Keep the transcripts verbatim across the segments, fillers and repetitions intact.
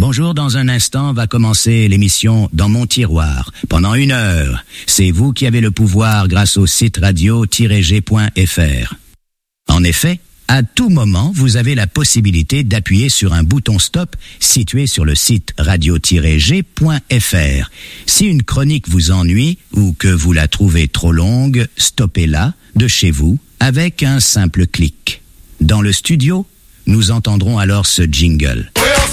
Bonjour, dans un instant va commencer l'émission Dans mon tiroir. Pendant une heure, c'est vous qui avez le pouvoir grâce au site radio tiret g point f r. En effet, à tout moment, vous avez la possibilité d'appuyer sur un bouton stop situé sur le site radio tiret g point f r. Si une chronique vous ennuie ou que vous la trouvez trop longue, stoppez-la de chez vous avec un simple clic. Dans le studio, nous entendrons alors ce jingle.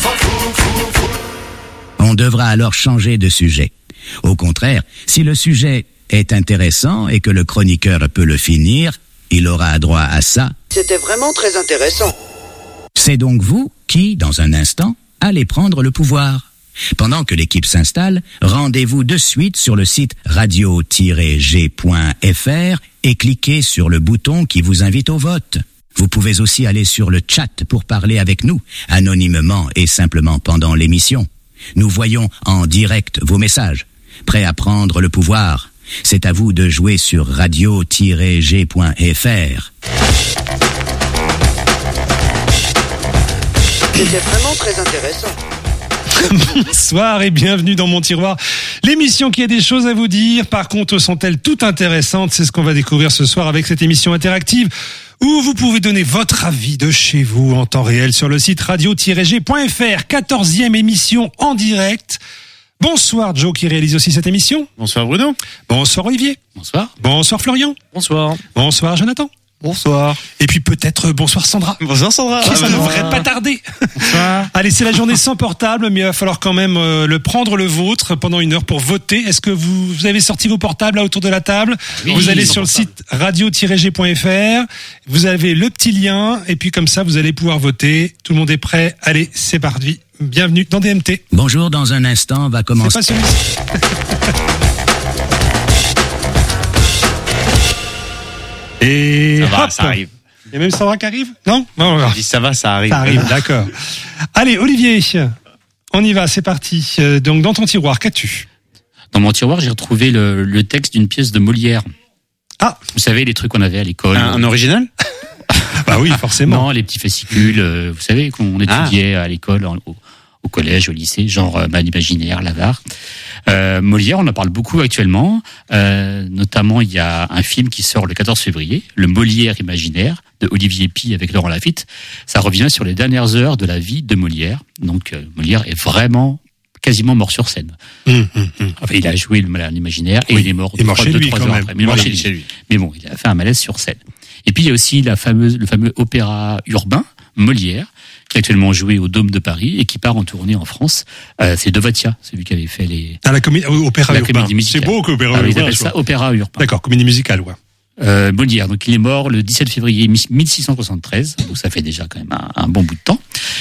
On devra alors changer de sujet. Au contraire, si le sujet est intéressant et que le chroniqueur peut le finir, il aura droit à ça. C'était vraiment très intéressant. C'est donc vous qui, dans un instant, allez prendre le pouvoir. Pendant que l'équipe s'installe, rendez-vous de suite sur le site radio tiret g point f r et cliquez sur le bouton qui vous invite au vote. Vous pouvez aussi aller sur le chat pour parler avec nous, anonymement et simplement pendant l'émission. Nous voyons en direct vos messages. Prêt à prendre le pouvoir? C'est à vous de jouer sur radio tiret g point f r. C'était vraiment très intéressant. Bonsoir et bienvenue dans mon tiroir. L'émission qui a des choses à vous dire. Par contre, sont-elles toutes intéressantes? C'est ce qu'on va découvrir ce soir avec cette émission interactive où vous pouvez donner votre avis de chez vous en temps réel sur le site radio tiret g point f r. quatorzième émission en direct. Bonsoir Joe qui réalise aussi cette émission. Bonsoir Bruno. Bonsoir Olivier. Bonsoir. Bonsoir Florian. Bonsoir. Bonsoir Jonathan. Bonsoir. Et puis peut-être bonsoir Sandra. Bonsoir Sandra. Qui, ah, ça ne bonsoir. devrait pas tarder. Bonsoir. Allez, c'est la journée sans portable, mais il va falloir quand même euh, le prendre le vôtre pendant une heure pour voter. Est-ce que vous, vous avez sorti vos portables là autour de la table? Oui, vous allez sur portable. le site radio tiret g point f r. Vous avez le petit lien et puis comme ça vous allez pouvoir voter. Tout le monde est prêt. Allez, c'est parti. Bienvenue dans D M T. Bonjour, dans un instant va C'est commencer... pas celui-ci. Et Ça va, hop. ça arrive. Il y a même Sandra qui arrive? Non? Non, non. Je dis ça va, ça arrive. Ça arrive, d'accord. Allez, Olivier, on y va, c'est parti. Euh, Donc, dans ton tiroir, qu'as-tu? Dans mon tiroir, j'ai retrouvé le, le texte d'une pièce de Molière. Ah, Vous savez, les trucs qu'on avait à l'école. Un, un original? bah oui, forcément. Non, les petits fascicules, euh, vous savez, qu'on étudiait à l'école, en- au, au collège, au lycée, genre euh, Man imaginaire, L'Avare. Euh, Molière, on en parle beaucoup actuellement. Euh, notamment, il y a un film qui sort le quatorze février, Le Molière imaginaire, de Olivier Py avec Laurent Lafitte. Ça revient sur les dernières heures de la vie de Molière. Donc, euh, Molière est vraiment quasiment mort sur scène. Hum, hum, hum. Enfin, il a joué le malade imaginaire et Oui, il est mort il est mort trois- chez deux, lui, trois quand heures même. après. Mais il est mort Voilà. chez lui. Mais bon, il a fait un malaise sur scène. Et puis il y a aussi la fameuse, le fameux opéra urbain Molière, qui est actuellement joué au Dôme de Paris et qui part en tournée en France. Euh, c'est Devatia, celui qui avait fait les Ah, la comédie, oui, opéra la urbain. comédie musicale. C'est beau qu'opéra Ah, ils urbain. appellent je ça vois. opéra urbain. D'accord, comédie musicale, ouais. Euh, Molière, donc il est mort le dix-sept février mille six cent soixante-treize, donc ça fait déjà quand même un, un bon bout de temps.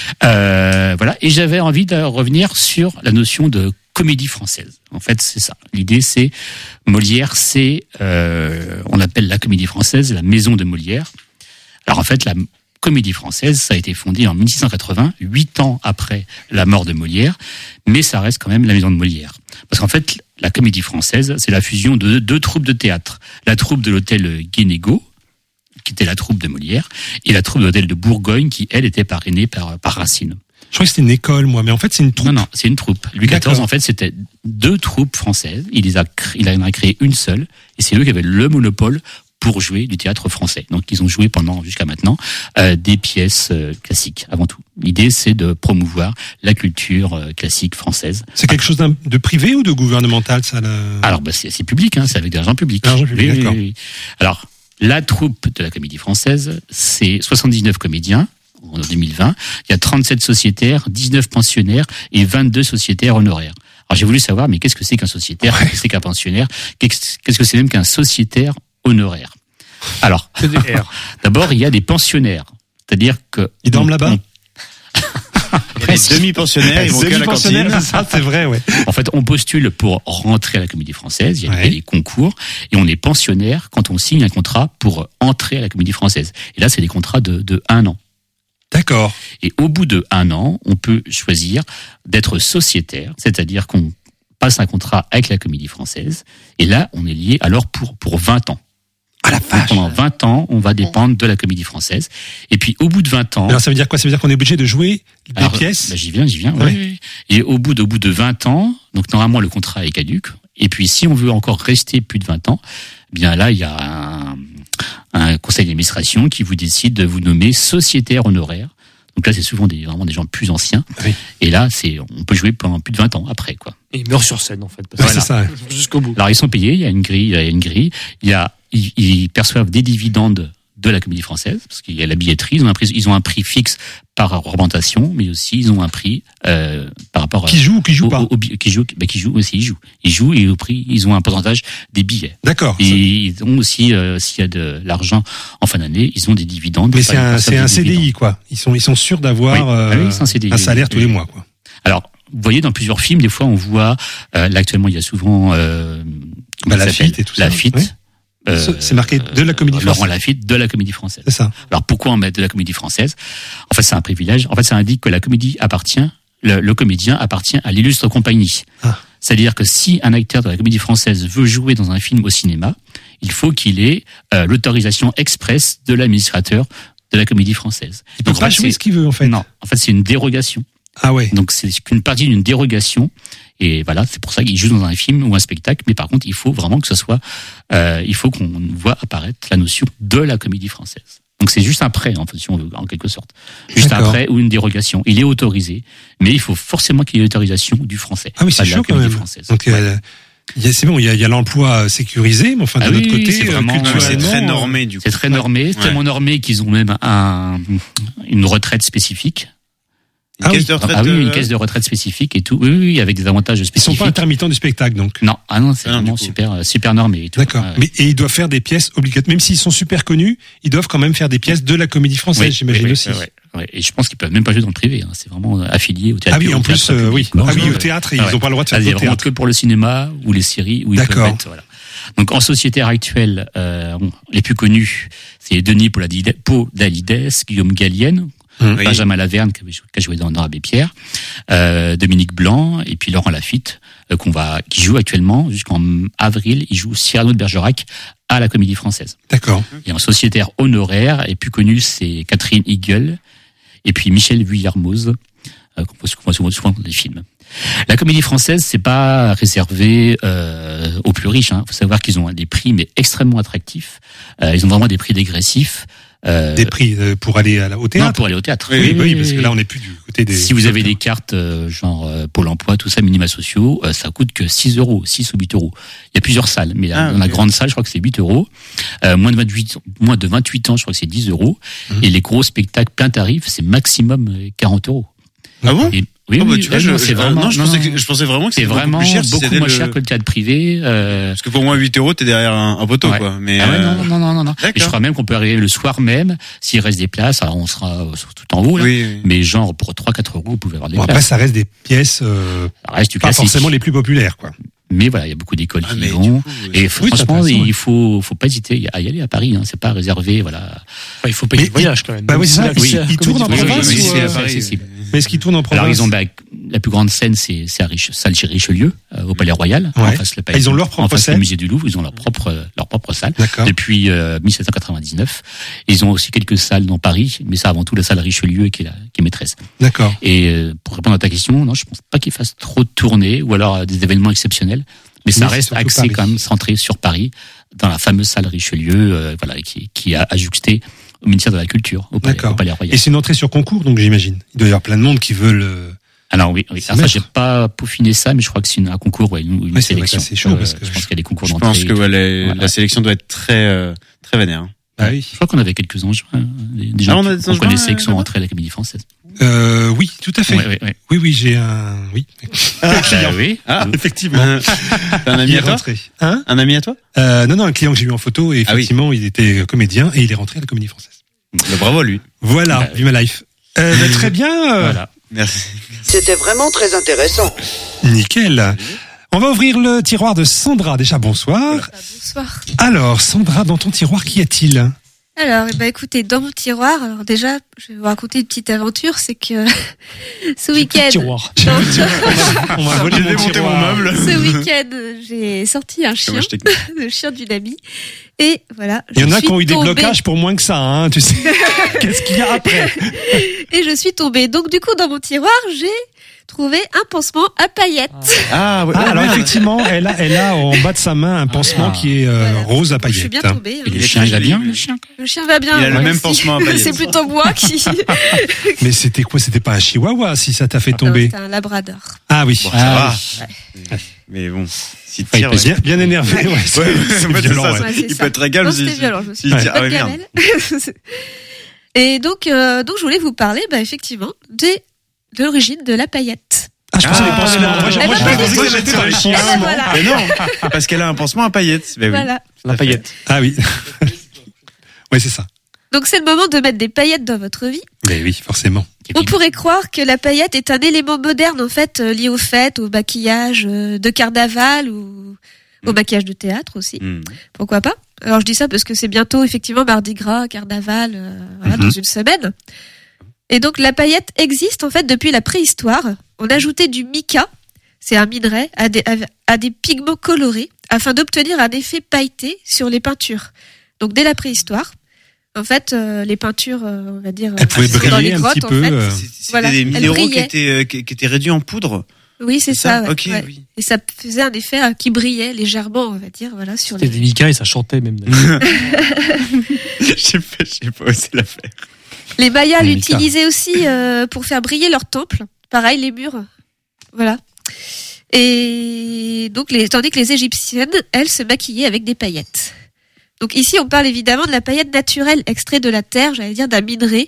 Euh, voilà, et j'avais envie de revenir sur la notion de comédie française. En fait, c'est ça. L'idée, c'est Molière, c'est euh, on appelle la comédie française la maison de Molière. Alors en fait, la comédie française, ça a été fondé en mille six cent quatre-vingts, huit ans après la mort de Molière, mais ça reste quand même la maison de Molière. Parce qu'en fait, la comédie française, c'est la fusion de deux, deux troupes de théâtre. La troupe de l'hôtel Guénégaud, qui était la troupe de Molière, et la troupe de l'hôtel de Bourgogne, qui, elle, était parrainée par, par Racine. Je crois que c'était une école, moi, mais en fait, c'est une troupe. Non, non, c'est une troupe. Louis quatorze, D'accord. en fait, c'était deux troupes françaises. Il les a, cré- il en a créé une seule, et c'est eux qui avaient le monopole pour jouer du théâtre français. Donc, ils ont joué pendant, jusqu'à maintenant, euh, des pièces euh, classiques, avant tout. L'idée, c'est de promouvoir la culture euh, classique française. C'est quelque chose d'un- de privé ou de gouvernemental, ça? le- Alors, bah, c'est, c'est public, hein, c'est avec de l'argent public. L'argent public, Oui, oui, d'accord. oui, oui. Alors, la troupe de la comédie française, c'est soixante-dix-neuf comédiens en deux mille vingt. Il y a trente-sept sociétaires, dix-neuf pensionnaires et vingt-deux sociétaires honoraires. Alors, j'ai voulu savoir, mais qu'est-ce que c'est qu'un sociétaire? Ouais. Qu'est-ce que c'est qu'un pensionnaire? Qu'est-ce qu'est-ce que c'est même qu'un sociétaire honoraire? Alors, d'abord, il y a des pensionnaires. C'est-à-dire que... Ils dorment là-bas? Les demi-pensionnaires, ils vont qu'à la Demi-pensionnaire, cantine. c'est ça, c'est vrai, ouais. En fait, on postule pour rentrer à la Comédie Française. Il y a Ouais. des concours et on est pensionnaire quand on signe un contrat pour entrer à la Comédie Française. Et là, c'est des contrats de, de un an. D'accord. Et au bout de un an, on peut choisir d'être sociétaire, c'est-à-dire qu'on passe un contrat avec la Comédie Française. Et là, on est lié alors pour pour vingt ans. Ah la vache. Pendant vingt ans, on va dépendre de la Comédie Française. Et puis, au bout de vingt ans... Alors, ça veut dire quoi? Ça veut dire qu'on est obligé de jouer des alors, pièces? Bah, j'y viens, j'y viens. Ouais. Oui, oui. Et au bout, de, au bout de vingt ans, donc normalement, le contrat est caduc. Et puis, si on veut encore rester plus de vingt ans, eh bien là, il y a un, un conseil d'administration qui vous décide de vous nommer sociétaire honoraire. Donc là, c'est souvent des, vraiment des gens plus anciens. Oui. Et là, c'est, on peut jouer pendant plus de vingt ans après, quoi. Et il meurt sur scène, en fait. Ouais, c'est ça. Jusqu'au bout. Alors, ils sont payés, il y a une grille, il y a une grille, il y a, ils, ils perçoivent des dividendes de la Comédie Française, parce qu'il y a la billetterie, ils ont un prix, ils ont un prix fixe par représentation, mais aussi ils ont un prix euh, par rapport à... Qui joue ou qui joue au, pas? au, au, qui joue, bah, qui joue aussi, ils jouent. Ils jouent et au prix, ils ont un pourcentage des billets. D'accord. Et ils ont aussi, euh, s'il y a de l'argent en fin d'année, ils ont des dividendes. Mais Enfin, c'est un, ils perçoivent c'est un des C D I, dividendes. quoi. Ils sont, ils sont sûrs d'avoir Oui. Ah oui, euh, c'est un C D I, un salaire oui. tous les mois, quoi. Alors, vous voyez, dans plusieurs films, des fois, on voit, euh, là, actuellement, il y a souvent, euh, comment Bah, ça Lafitte s'appelle et tout ça. Lafitte. Oui. Euh, C'est marqué de la Comédie Laurent Française. Lafitte, de la Comédie Française. C'est ça. Alors pourquoi on met de la Comédie Française? En fait, c'est un privilège. En fait, ça indique que la comédie appartient, le, le comédien appartient à l'illustre compagnie. Ah. C'est-à-dire que si un acteur de la Comédie Française veut jouer dans un film au cinéma, il faut qu'il ait euh, l'autorisation expresse de l'administrateur de la Comédie Française. Il peut Donc, pas en fait, jouer c'est- ce qu'il veut, en fait. Non, en fait, c'est une dérogation. Ah ouais. Donc c'est qu'une partie d'une dérogation. Et voilà, c'est pour ça qu'il joue dans un film ou un spectacle. Mais par contre, il faut vraiment que ce soit, euh, il faut qu'on voit apparaître la notion de la Comédie Française. Donc c'est juste un prêt, en fait, si on veut, en quelque sorte. Juste un D'accord. prêt ou une dérogation. Il est autorisé, mais il faut forcément qu'il y ait l'autorisation du français. Ah oui, pas c'est de la chaud quand Comédie même. Française. Donc, euh, il y a- c'est bon, il y a, il y a l'emploi sécurisé, mais enfin, de Ah l'autre oui, côté, c'est euh, vraiment- Ouais, c'est culturellement, très euh, normé, du coup. C'est très normé, c'est Ouais. tellement normé qu'ils ont même un, une retraite spécifique. Une Ah caisse oui. de retraite. Ah oui, euh, une caisse de retraite spécifique et tout. Oui, oui, avec des avantages Ils sont spécifiques. pas intermittents du spectacle, donc. Non, ah non, c'est Ah non, vraiment du coup. super, euh, super normé et tout. D'accord. Ouais. Mais et ils doivent faire des pièces obligatoires, même s'ils sont super connus, ils doivent quand même faire des pièces de la Comédie Française, Oui, j'imagine oui, oui, aussi. oui, oui, oui. Et je pense qu'ils peuvent même pas jouer dans le privé. Hein. C'est vraiment euh, affilié au théâtre. Ah oui, au en théâtre plus, euh, oui. public, quoi. Ah oui, Ouais. au théâtre, ils Ah ouais. n'ont pas le droit de faire Ah, au c'est vraiment théâtre. que pour le cinéma ou les séries où ils peuvent D'accord. être. Voilà. Donc en sociétaire actuelle, euh, bon, les plus connus, c'est Denis Podalides, Podalides, Guillaume Gallienne, Oui. Benjamin Laverne qui a joué dans dans Abbé Pierre, euh, Dominique Blanc et puis Laurent Lafitte euh, qu'on va qui joue actuellement jusqu'en avril. Il joue Cyrano de Bergerac à la Comédie Française. D'accord. Et en sociétaire honoraire, et plus connu, c'est Catherine Hegel et puis Michel Vuillermoz, euh, qu'on voit qu'on voit souvent, souvent dans des films. La Comédie Française, c'est pas réservé euh, aux plus riches. Il hein. faut savoir qu'ils ont des prix mais extrêmement attractifs. Euh, ils ont vraiment des prix dégressifs. Euh, Des prix euh, pour aller à la- au non, théâtre. pour aller au théâtre. Oui, oui, oui, parce que là, on n'est plus du côté des. Si vous avez des cartes euh, genre euh, Pôle Emploi, tout ça, minima sociaux, euh, ça coûte que six euros, six ou huit euros. Il y a plusieurs salles, mais Ah, dans la ok. grande salle, je crois que c'est huit euros. Euh, moins de vingt-huit, moins de vingt-huit ans, je crois que c'est dix euros. Mhm. Et les gros spectacles plein tarif, c'est maximum euh, quarante euros. Ah bon? Et, oui, Ah bah, oui, tu vois, non, je, c'est je- vraiment, non, je non, pensais, que, je pensais vraiment que c'est c'était vraiment beaucoup plus cher. si beaucoup c'était moins le- cher que le théâtre privé. Euh, Parce que pour moi, huit euros, t'es derrière un, un poteau, Ouais. quoi. Mais, ah ouais, euh, non, non, non, non, non. Et je D'accord. crois même qu'on peut arriver le soir même, s'il reste des places, alors on sera euh, tout en haut, là. oui, oui. Mais genre, pour trois quatre euros, vous pouvez avoir des Bon, après, places. ça reste des pièces euh, Ça reste du pas classique. forcément les plus populaires, quoi. Mais voilà, il y a beaucoup d'écoles Ah, qui mais y du vont. coup, Et Oui, c'est franchement, intéressant, il faut, faut pas hésiter à y aller à Paris. Hein. C'est pas réservé, voilà. Enfin, il faut payer Mais le voyage quand même. bah oui, c'est ça. Même si Oui, la il tourne en comédie province française, ou, c'est- euh, c'est Paris, accessible. Mais est-ce qu'ils tournent en province? Alors ils ont bah, la plus grande scène, c'est c'est à Riche, salle chez Richelieu, euh, au Palais Royal, Ouais. en face le palais. Ah, ils ont leur propre en face scène le musée du Louvre. Ils ont leur propre euh, leur propre salle D'accord. depuis euh, mille sept cent quatre-vingt-dix-neuf. Ils ont aussi quelques salles dans Paris, mais ça avant tout la salle Richelieu qui est la, qui est maîtresse. D'accord. Et euh, pour répondre à ta question, non, je pense pas qu'ils fassent trop de tournées ou alors euh, des événements exceptionnels. Mais ça Mais c'est reste surtout axé Paris. quand même centré sur Paris, dans la fameuse salle Richelieu, euh, voilà, qui, qui a ajusté au ministère de la Culture, au Palais, D'accord. au Palais Royal. Et c'est une entrée sur concours, donc j'imagine. Il doit y avoir plein de monde qui veulent. euh, Alors oui, oui. s'y Alors ça, mettre. j'ai pas peaufiné ça, mais je crois que c'est une- un concours, ouais, une, une Ouais, ça doit être sélection. assez chaud, parce que je pense je- qu'il y a des concours Je d'entrée. pense et que tout. ouais, les- Voilà. la sélection doit être très, euh, très vénère. Ah oui. Je crois qu'on avait quelques anges, hein, des des gens Ah, on a des qu'on Angevins, connaissait qui sont là-bas entrés à la Comédie Française. Euh, oui, tout à fait. Ouais, ouais, ouais. Oui, oui, j'ai un. Oui. Bah oui. Ah, Effectivement. Euh, T'as un ami Il est à toi? rentré. Hein Un ami à toi? euh, Non, non, un client que j'ai eu en photo, et Ah oui. effectivement, il était comédien et il est rentré à la Comédie Française. Bah, bravo à lui. Voilà, Bah, Vive ma life. Euh, bah, très bien. euh, Voilà. Merci. C'était vraiment très intéressant. Nickel. On va ouvrir le tiroir de Sandra. Déjà, bonsoir. Ah, bonsoir. Alors, Sandra, dans ton tiroir, qu'y a-t-il? Alors, eh ben, écoutez, dans mon tiroir, alors déjà, je vais vous raconter une petite aventure, c'est que ce week-end, Tiroir. non, On va voler J'ai mon démonté mon tiroir. meuble. ce week-end, j'ai sorti un chien, Chômage technique. le chien d'une amie, et voilà. Il y en je a suis qui ont eu des tombée- blocages pour moins que ça, hein, tu sais. Qu'est-ce qu'il y a après? Et je suis tombée. Donc, du coup, dans mon tiroir, j'ai trouvé un pansement à paillettes. Ah, ouais. Ah, alors merde. effectivement, elle a, elle a en bas de sa main un pansement Ah. qui est euh, Voilà. rose à Je suis paillettes. bien tombée. hein. Et le Il est chien, très il va joli, bien, lui. le chien? Le chien va bien. Il a le moi même aussi. pansement à paillettes. C'est plutôt moi qui. Mais c'était quoi? C'était pas un chihuahua si ça t'a fait Non, tomber? c'est un labrador. Ah oui. Bon, Ah, ça va. Mais bon, si Faut y tire, passer. Bien, bien énervé, ouais. C'est Ouais, c'est en fait, violent, ça, ouais. Ouais, c'est il ça. peut être très calme. Non, si- c'était violent, je me suis si- dit. ah ouais, Bonne merde. gamelle. Et donc, euh, donc, je voulais vous parler, bah, effectivement, des, de l'origine de la paillette. Ah, je pensais Ah, les pansements. non, Moi, non, je- non, moi, je non, pensais non, que non, c'était non, dans les non, chiens. Ah, ben voilà. Mais non, parce qu'elle a un pansement à paillettes. Ben oui. Voilà. La paillette. Ah oui. Oui, c'est ça. Donc, c'est le moment de mettre des paillettes dans votre vie. Mais oui, forcément. On pourrait croire que la paillette est un élément moderne, en fait, euh, lié aux fêtes, au maquillage euh, de carnaval ou au maquillage de théâtre aussi. Hmm. Pourquoi pas? Alors, je dis ça parce que c'est bientôt, effectivement, Mardi Gras, carnaval, euh, voilà, Mhm. dans une semaine. Et donc, la paillette existe, en fait, depuis la préhistoire. On ajoutait du mica, c'est un minerai, à des, à, à des pigments colorés, afin d'obtenir un effet pailleté sur les peintures. Donc, dès la préhistoire, en fait, euh, les peintures, euh, on va dire, Elle pouvait euh, dans briller les un grottes, petit en peu. fait. euh, C'est- C'était Voilà, des elle minéraux qui brillait. étaient, euh, qui, qui étaient réduits en poudre. Oui, c'est ça. ouais, Ok, ouais. oui. Et ça faisait un effet euh, qui brillait légèrement, on va dire, voilà, sur C'était les. des Mika et ça chantait même. d'ailleurs. J'ai pas, j'ai pas osé la faire. Les Mayas Les l'utilisaient aussi euh, pour faire briller leurs temples. Pareil, les murs. Voilà. Et donc, les, tandis que les Égyptiennes, elles, se maquillaient avec des paillettes. Donc ici, on parle évidemment de la paillette naturelle, extraite de la terre, j'allais dire d'un minerai.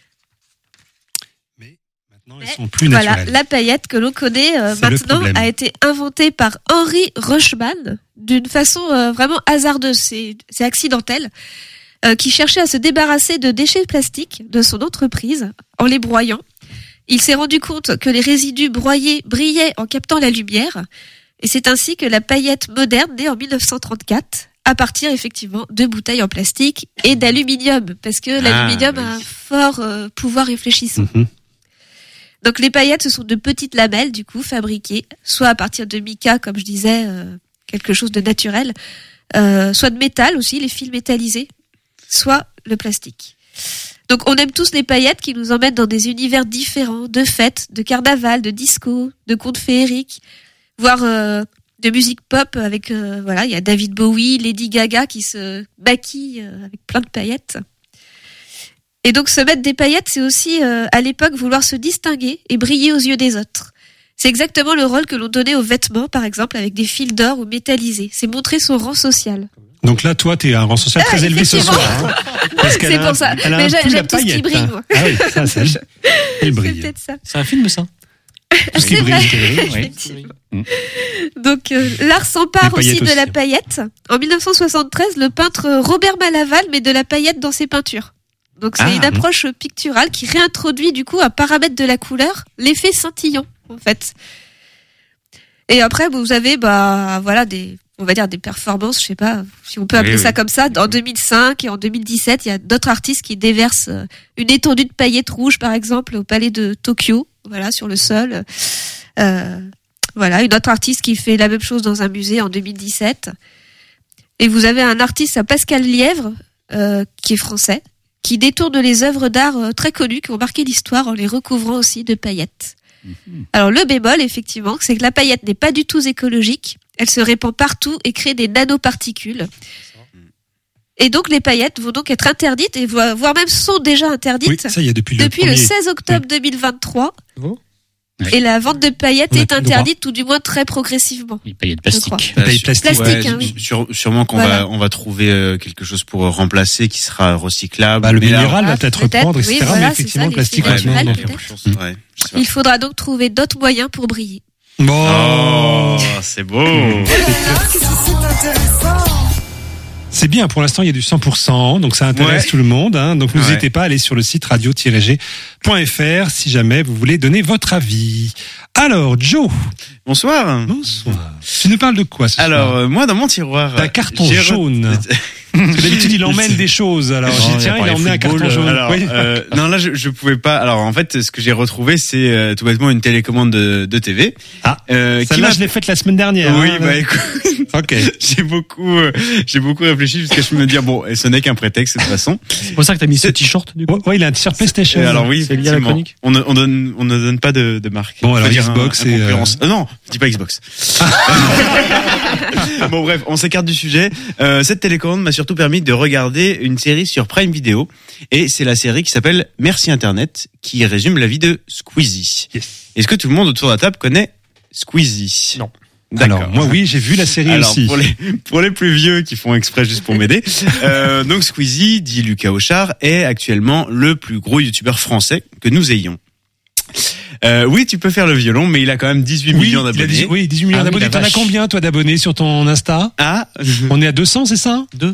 Maintenant, elles sont plus Voilà, naturelles. la paillette que l'on connaît euh, C'est le maintenant problème. a été inventée par Henri Rochman d'une façon euh, vraiment hasardeuse, c'est c'est accidentel, euh, qui cherchait à se débarrasser de déchets plastiques de son entreprise en les broyant. Il s'est rendu compte que les résidus broyés brillaient en captant la lumière, et c'est ainsi que la paillette moderne, née en mille neuf cent trente-quatre, à partir effectivement de bouteilles en plastique et d'aluminium, parce que l'aluminium oui. a un fort euh, pouvoir réfléchissant. Mhm. Donc les paillettes, ce sont de petites lamelles, du coup, fabriquées, soit à partir de mica, comme je disais, euh, quelque chose de naturel, euh, soit de métal aussi, les fils métallisés, soit le plastique. Donc on aime tous les paillettes qui nous emmènent dans des univers différents, de fêtes, de carnaval, de disco, de contes féeriques, voire euh, de musique pop avec, euh, voilà, il y a David Bowie, Lady Gaga qui se maquillent euh, avec plein de paillettes. Et donc se mettre des paillettes, c'est aussi euh, à l'époque vouloir se distinguer et briller aux yeux des autres. C'est exactement le rôle que l'on donnait aux vêtements, par exemple, avec des fils d'or ou métallisés. C'est montrer son rang social. Donc là, toi, t'es un rang social très Ah, élevé ce effectivement. soir. hein. Parce qu'elle C'est a pour un- ça. elle a Mais un j'ai- pull à j'aime tout ce qui paillettes, brille, hein. moi. Ah oui, ça, ça, elle C'est brille. peut-être ça. C'est un film, ça. Tout ce qui C'est brille. vrai. Oui. Effectivement. Donc euh, l'art s'empare Les aussi paillettes de la aussi. paillette. En mille neuf cent soixante-treize, le peintre Robert Malaval met de la paillette dans ses peintures. Donc c'est Ah, une approche picturale qui réintroduit du coup un paramètre de la couleur, l'effet scintillant en fait. Et après vous avez bah voilà des on va dire des performances, je sais pas si on peut appeler Oui, ça oui. comme ça. En deux mille cinq et en deux mille dix-sept, il y a d'autres artistes qui déversent euh, une étendue de paillettes rouges par exemple au palais de Tokyo, voilà sur le sol. Euh, voilà, une autre artiste qui fait la même chose dans un musée en deux mille dix-sept. Et vous avez un artiste, un Pascal Lièvre, euh, qui est français, qui détourne les œuvres d'art euh, très connues qui ont marqué l'histoire en les recouvrant aussi de paillettes. Alors le bémol, effectivement, c'est que la paillette n'est pas du tout écologique. Elle se répand partout et crée des nanoparticules. Et donc les paillettes vont donc être interdites, et vo- voire même sont déjà interdites Oui, ça y est, depuis le depuis le premier. seize octobre deux mille vingt-trois. Oh. Ouais. Et la vente de paillettes On a est plus le droit. interdite, ou du moins très progressivement. Les paillettes Je crois. plastiques. Les paillettes plastiques. Plastique, Ouais, hein, oui. sûre- sûrement qu'on Voilà. va, on va trouver euh, quelque chose pour remplacer qui sera recyclable. Bah, le Mais là, minéral va Ah, peut-être peut-être, reprendre, et cetera. oui, voilà, mais c'est effectivement, ça, le plastique les ouais, minéral, maintenant. il y a peut-être. quelque chose, ouais, je sais pas. Il faudra donc trouver d'autres moyens pour briller. Bon. Oh, c'est beau. C'est bien, pour l'instant, il y a du cent pour cent, donc ça intéresse Ouais. tout le monde. Hein, donc n'hésitez Ouais. pas à aller sur le site radio tiret g point f r si jamais vous voulez donner votre avis. Alors, Joe. Bonsoir. Bonsoir. Tu nous parles de quoi ce Alors, soir euh, moi, dans mon tiroir... Un carton j'ai re- jaune. Parce que d'habitude, il emmène des choses. Alors, j'ai dit, tiens, il a emmené un carton jaune. Alors, Oui. euh, non, là, je, je pouvais pas. Alors, en fait, ce que j'ai retrouvé, c'est euh, tout bêtement une télécommande de, de T V. Ah, euh, qui celle-là, m'a- je l'ai faite la semaine dernière. Oui, hein. bah écoute, Ok. j'ai beaucoup, euh, j'ai beaucoup réfléchi jusqu'à je me dire bon, et ce n'est qu'un prétexte de toute façon. C'est pour ça que t'as mis ce t-shirt, du coup. Ouais, ouais, il a un t-shirt PlayStation. Et alors oui, C'est lié à la effectivement, chronique on, ne- on donne, on ne donne pas de, de marque. Bon, Faut alors, dire Xbox un, un et, concurrence. Euh, non, je dis pas Xbox. Bon bref, on s'écarte du sujet. Euh, cette télécommande m'a surtout permis de regarder une série sur Prime Video, et c'est la série qui s'appelle Merci Internet, qui résume la vie de Squeezie. Yes. Est-ce que tout le monde autour de la table connaît Squeezie? Non. D'accord. Alors, moi, oui, j'ai vu la série Alors, aussi. pour les, pour les plus vieux qui font exprès juste pour m'aider, euh, donc Squeezie, dit Lucas Auchard, est actuellement le plus gros youtubeur français que nous ayons. Euh, oui, tu peux faire le violon, mais il a quand même dix-huit Oui, millions il a d'abonnés. dix- oui, dix-huit millions Ah oui, d'abonnés. la T'en as vache. combien, toi, d'abonnés sur ton Insta? Ah, On est à deux cents, c'est ça? Deux.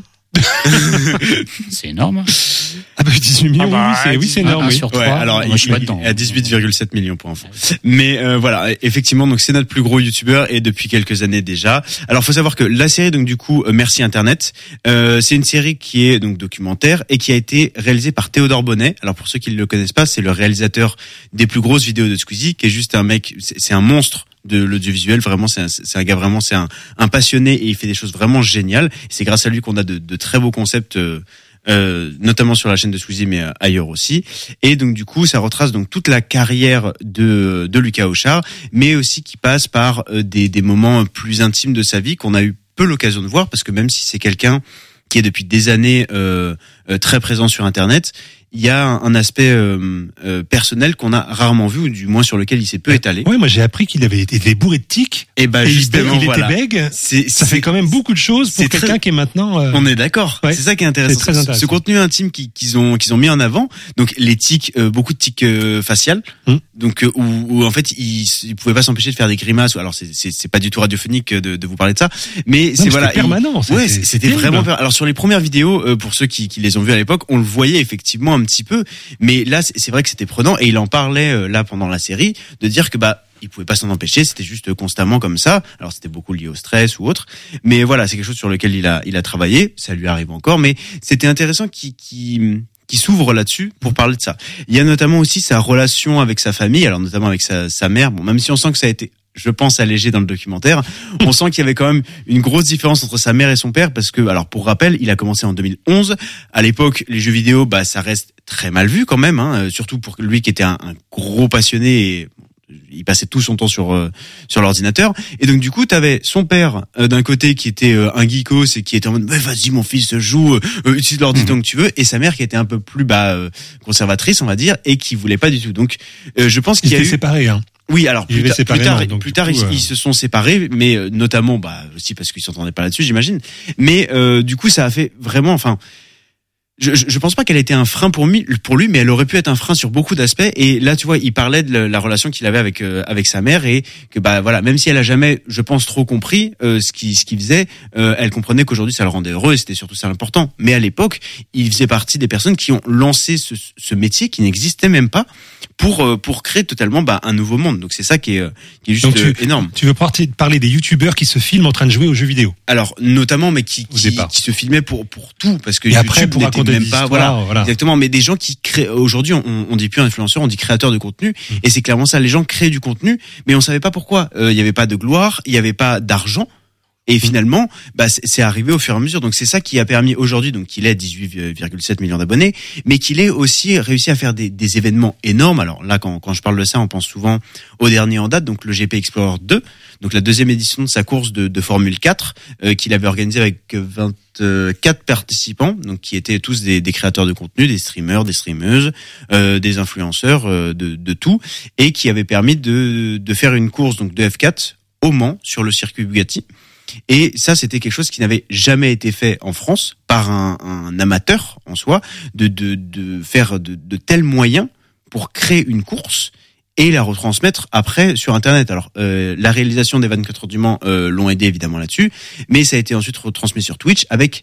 C'est énorme. Ah bah, dix-huit millions, Ah bah, oui, c'est, oui, c'est Un- énorme, un oui. sur ouais, trois. alors Moi, il, je suis pas il dedans. est à dix-huit virgule sept millions pour info. Mais euh, voilà, effectivement, donc c'est notre plus gros youtubeur et depuis quelques années déjà. Alors faut savoir que la série, donc du coup, euh, Merci Internet, euh, c'est une série qui est donc documentaire et qui a été réalisée par Théodore Bonnet. Alors pour ceux qui ne le connaissent pas, c'est le réalisateur des plus grosses vidéos de Squeezie, qui est juste un mec, c'est, c'est un monstre de l'audiovisuel, vraiment c'est un, c'est un gars vraiment, c'est un, un passionné et il fait des choses vraiment géniales. C'est grâce à lui qu'on a de, de très beaux concepts. Euh, Euh, notamment sur la chaîne de Squeezie, mais euh, ailleurs aussi. Et donc du coup, ça retrace donc toute la carrière de de Lucas Auchard, mais aussi qui passe par euh, des des moments plus intimes de sa vie qu'on a eu peu l'occasion de voir, parce que même si c'est quelqu'un qui est depuis des années euh, euh, très présent sur Internet, il y a un, un aspect euh, euh, personnel qu'on a rarement vu, ou du moins sur lequel il s'est peu étalé. Ouais, moi, j'ai appris qu'il avait été bourré de tics. Et bah et il, justement, il était voilà. bègue. C'est, Ça c'est- fait quand même beaucoup de choses pour c'est quelqu'un très- qui est maintenant. euh, On est d'accord. Ouais. C'est ça qui est intéressant. C'est très Ce- intéressant. Ce contenu intime qu'ils, qu'ils ont qu'ils ont mis en avant. Donc les tics, euh, beaucoup de tics euh, faciales. Hum. Donc euh, où, où en fait ils ils pouvaient pas s'empêcher de faire des grimaces. Alors c'est c'est, c'est pas du tout radiophonique de, de vous parler de ça, mais non, c'est mais voilà. c'était permanent. il- Ouais, c'était- c'était terrible. vraiment. per- Alors sur les premières vidéos, euh, pour ceux qui, qui les ont vues à l'époque, on le voyait effectivement un petit peu. Mais là, c'est, c'est vrai que c'était prenant et il en parlait euh, là pendant la série de dire que bah il pouvait pas s'en empêcher, c'était juste constamment comme ça. Alors c'était beaucoup lié au stress ou autre, mais voilà, c'est quelque chose sur lequel il a il a travaillé, ça lui arrive encore, mais c'était intéressant qu'il qui qui s'ouvre là-dessus pour parler de ça. Il y a notamment aussi sa relation avec sa famille, alors notamment avec sa sa mère. Bon, même si on sent que ça a été, je pense, allégé dans le documentaire, on sent qu'il y avait quand même une grosse différence entre sa mère et son père, parce que, alors pour rappel, il a commencé en deux mille onze. À l'époque, les jeux vidéo, bah ça reste très mal vu quand même, hein, surtout pour lui qui était un, un gros passionné. Et il passait tout son temps sur euh, sur l'ordinateur, et donc du coup t'avais son père euh, d'un côté qui était euh, un geekos et qui était en mode mais vas-y mon fils joue, euh, utilise l'ordi tant que tu veux, et sa mère qui était un peu plus bah euh, conservatrice on va dire, et qui voulait pas du tout. Donc euh, je pense Ils qu'il y a étaient eu séparés, hein. oui, alors Ils plus, vivaient ta- plus séparément, tard, donc, plus du tard coup, ils, euh, ils se sont séparés, mais euh, notamment bah aussi parce qu'ils s'entendaient pas là-dessus, j'imagine. Mais euh, du coup, ça a fait vraiment, enfin, je, je je pense pas qu'elle ait été un frein pour lui, pour lui, mais elle aurait pu être un frein sur beaucoup d'aspects. Et là, tu vois, il parlait de la, la relation qu'il avait avec euh, avec sa mère, et que bah voilà, même si elle a jamais, je pense, trop compris euh, ce qui ce qu'il faisait, euh, elle comprenait qu'aujourd'hui ça le rendait heureux, et c'était surtout ça l'important. Mais à l'époque, il faisait partie des personnes qui ont lancé ce, ce métier qui n'existait même pas pour euh, pour créer totalement bah, un nouveau monde. Donc c'est ça qui est euh, qui est juste Donc, tu- euh, énorme. Tu veux partir- parler des youtubeurs qui se filment en train de jouer aux jeux vidéo. Alors notamment, mais qui Au qui, départ. qui se filmaient pour pour tout, parce que Et après, YouTube pour n'était raconter même des pas histoires, voilà, voilà. exactement. Mais des gens qui créent aujourd'hui, on, on dit plus influenceurs, on dit créateurs de contenu, Mmh. et c'est clairement ça. Les gens créent du contenu, mais on savait pas pourquoi. Euh, Il y avait pas de gloire, il y avait pas d'argent. Et finalement, bah, c'est c'est arrivé au fur et à mesure. Donc c'est ça qui a permis aujourd'hui, donc qu'il ait dix-huit virgule sept millions d'abonnés, mais qu'il ait aussi réussi à faire des, des événements énormes. Alors là, quand, quand je parle de ça, on pense souvent au dernier en date, donc le G P Explorer deux, donc la deuxième édition de sa course de, de Formule quatre, euh, qu'il avait organisé avec vingt-quatre participants, donc qui étaient tous des, des créateurs de contenu, des streamers, des streameuses, euh, des influenceurs, euh, de, de tout, et qui avait permis de, de faire une course donc de F quatre au Mans sur le circuit Bugatti. Et ça, c'était quelque chose qui n'avait jamais été fait en France par un, un amateur en soi, de, de, de faire de, de tels moyens pour créer une course et la retransmettre après sur Internet. Alors, euh, la réalisation des vingt-quatre heures du Mans euh, l'ont aidé évidemment là-dessus, mais ça a été ensuite retransmis sur Twitch avec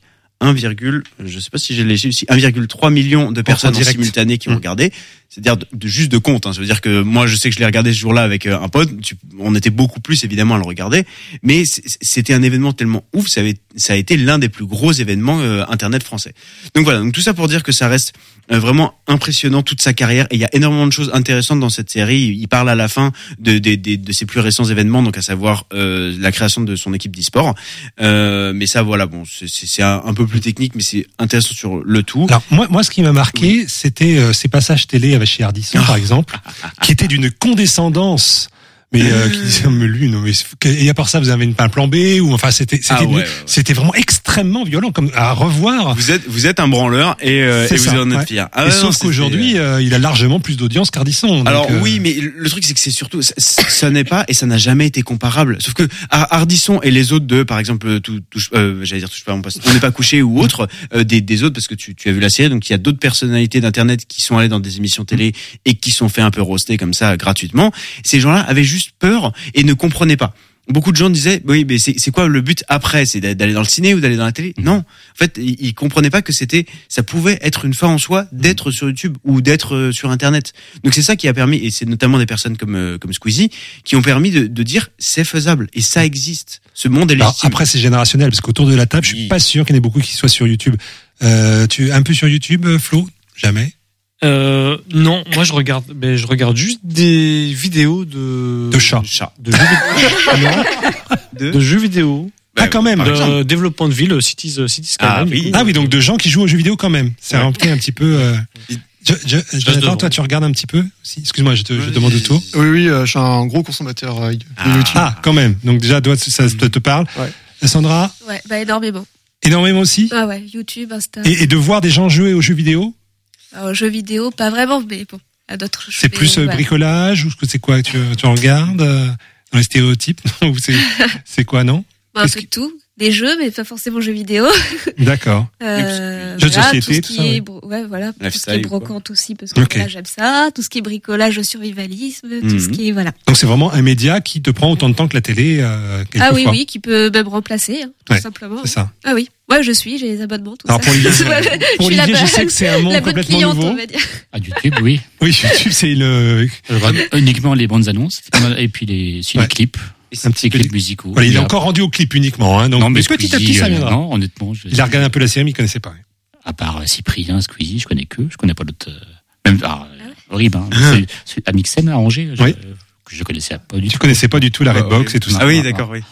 un, je sais pas si j'ai les chiffres ici, un virgule trois million de personnes en, en simultané qui ont regardé. C'est-à-dire de, de juste de compte. Hein. Ça veut dire que moi, je sais que je l'ai regardé ce jour-là avec un pote. Tu, on était beaucoup plus évidemment à le regarder, mais c'était un événement tellement ouf. Ça, avait, ça a été l'un des plus gros événements euh, internet français. Donc voilà. Donc tout ça pour dire que ça reste euh, vraiment impressionnant toute sa carrière. Et il y a énormément de choses intéressantes dans cette série. Il parle à la fin de de, de, de ses plus récents événements, donc à savoir euh, la création de son équipe d'e-sport. Euh, mais ça, voilà. Bon, c'est, c'est un, un peu plus technique, mais c'est intéressant sur le tout. Alors moi, moi, ce qui m'a marqué, oui. c'était euh, ces passages télé avec chez Ardisson, par exemple, qui était d'une condescendance, mais euh, qui disait mais lui non mais et à part ça vous avez une, un plan B ou enfin c'était c'était ah ouais, ouais, ouais. c'était vraiment extrêmement violent comme à revoir. Vous êtes vous êtes un branleur et, euh, et vous en êtes ouais. fier. Ah et ouais, sauf non, qu'aujourd'hui euh, il a largement plus d'audience qu'Ardisson. Alors euh... oui, mais le truc c'est que c'est surtout ça, ça n'est pas et ça n'a jamais été comparable. Sauf que Ardisson et les autres de par exemple tout, tout euh, j'allais dire touche pas mon poste, on n'est pas couché ou autre euh, des des autres parce que tu tu as vu la série donc il y a d'autres personnalités d'internet qui sont allées dans des émissions télé et qui sont fait un peu roaster comme ça gratuitement. Ces gens-là avaient juste peur et ne comprenaient pas. Beaucoup de gens disaient oui mais c'est c'est quoi le but après, c'est d'aller dans le ciné ou d'aller dans la télé? Non, en fait ils, ils comprenaient pas que c'était ça pouvait être une fin en soi d'être sur YouTube ou d'être sur internet. Donc c'est ça qui a permis et c'est notamment des personnes comme comme Squeezie qui ont permis de, de dire c'est faisable et ça existe. Ce monde est légitime. Alors, après c'est générationnel parce qu'autour de la table je suis oui. pas sûr qu'il y en ait beaucoup qui soient sur YouTube. Euh, tu es un peu sur YouTube Flo? Jamais. Euh, non, moi je regarde, mais je regarde juste des vidéos de de chats, de jeux vidéo, de, de jeux vidéo. Ah quand même, de développement de ville, Cities, Cities Skyline. Ah oui, ah oui, donc de gens qui jouent aux jeux vidéo quand même. C'est ouais. rempli un petit peu. Euh... Je, je, Jonathan, toi, tu regardes un petit peu aussi. Excuse-moi, je te, je demande tout. Oui, oui, euh, je suis un gros consommateur euh, de ah. YouTube. Ah, quand même. Donc déjà, toi, ça te, te parle. Ouais. Sandra. Ouais, bah énormément. Énormément aussi. Ah ouais, YouTube, Insta. Et, et de voir des gens jouer aux jeux vidéo. Alors, jeux vidéo, pas vraiment, mais bon, à d'autres choses. C'est plus euh, bricolage ou c'est quoi tu, tu regardes euh, dans les stéréotypes ou c'est c'est quoi non? Un peu de tout, des jeux, mais pas forcément jeux vidéo. D'accord. Euh, jeux de voilà, société, tout tout ce ça. qui Ouais, est, bro- ouais voilà, tout Lifestyle, ce qui est brocante aussi, parce que okay. voilà, j'aime ça. Tout ce qui est bricolage, survivalisme, mm-hmm. tout ce qui est voilà. Donc c'est vraiment un média qui te prend autant de temps que la télé. Euh, ah oui, oui, qui peut même remplacer, hein, tout ouais, simplement. C'est ça. Ah oui. Ouais, je suis, j'ai les abonnements, tout Alors ça. Pour Olivier, pour Olivier je sais que c'est un monde complètement cliente, nouveau. À YouTube, oui. Oui, YouTube, c'est le... uniquement les bandes annonces, et puis les, si ouais. les clips. Un petit clip musicaux. Voilà, il est encore rendu au clip uniquement, hein. Donc, non, mais, mais petit à petit, ça viendra. Non, honnêtement, je... Il a regardé un peu la série, mais il connaissait pas. À part Cyprien, Squeezie, je connais que, je connais pas d'autres, même, ah, horrible, hein. C'est, c'est Amixem à Angers, je, oui. que je connaissais pas du tu tout. Tu connaissais pas du tout la Redbox oui. et tout ça. Ah oui, d'accord, oui.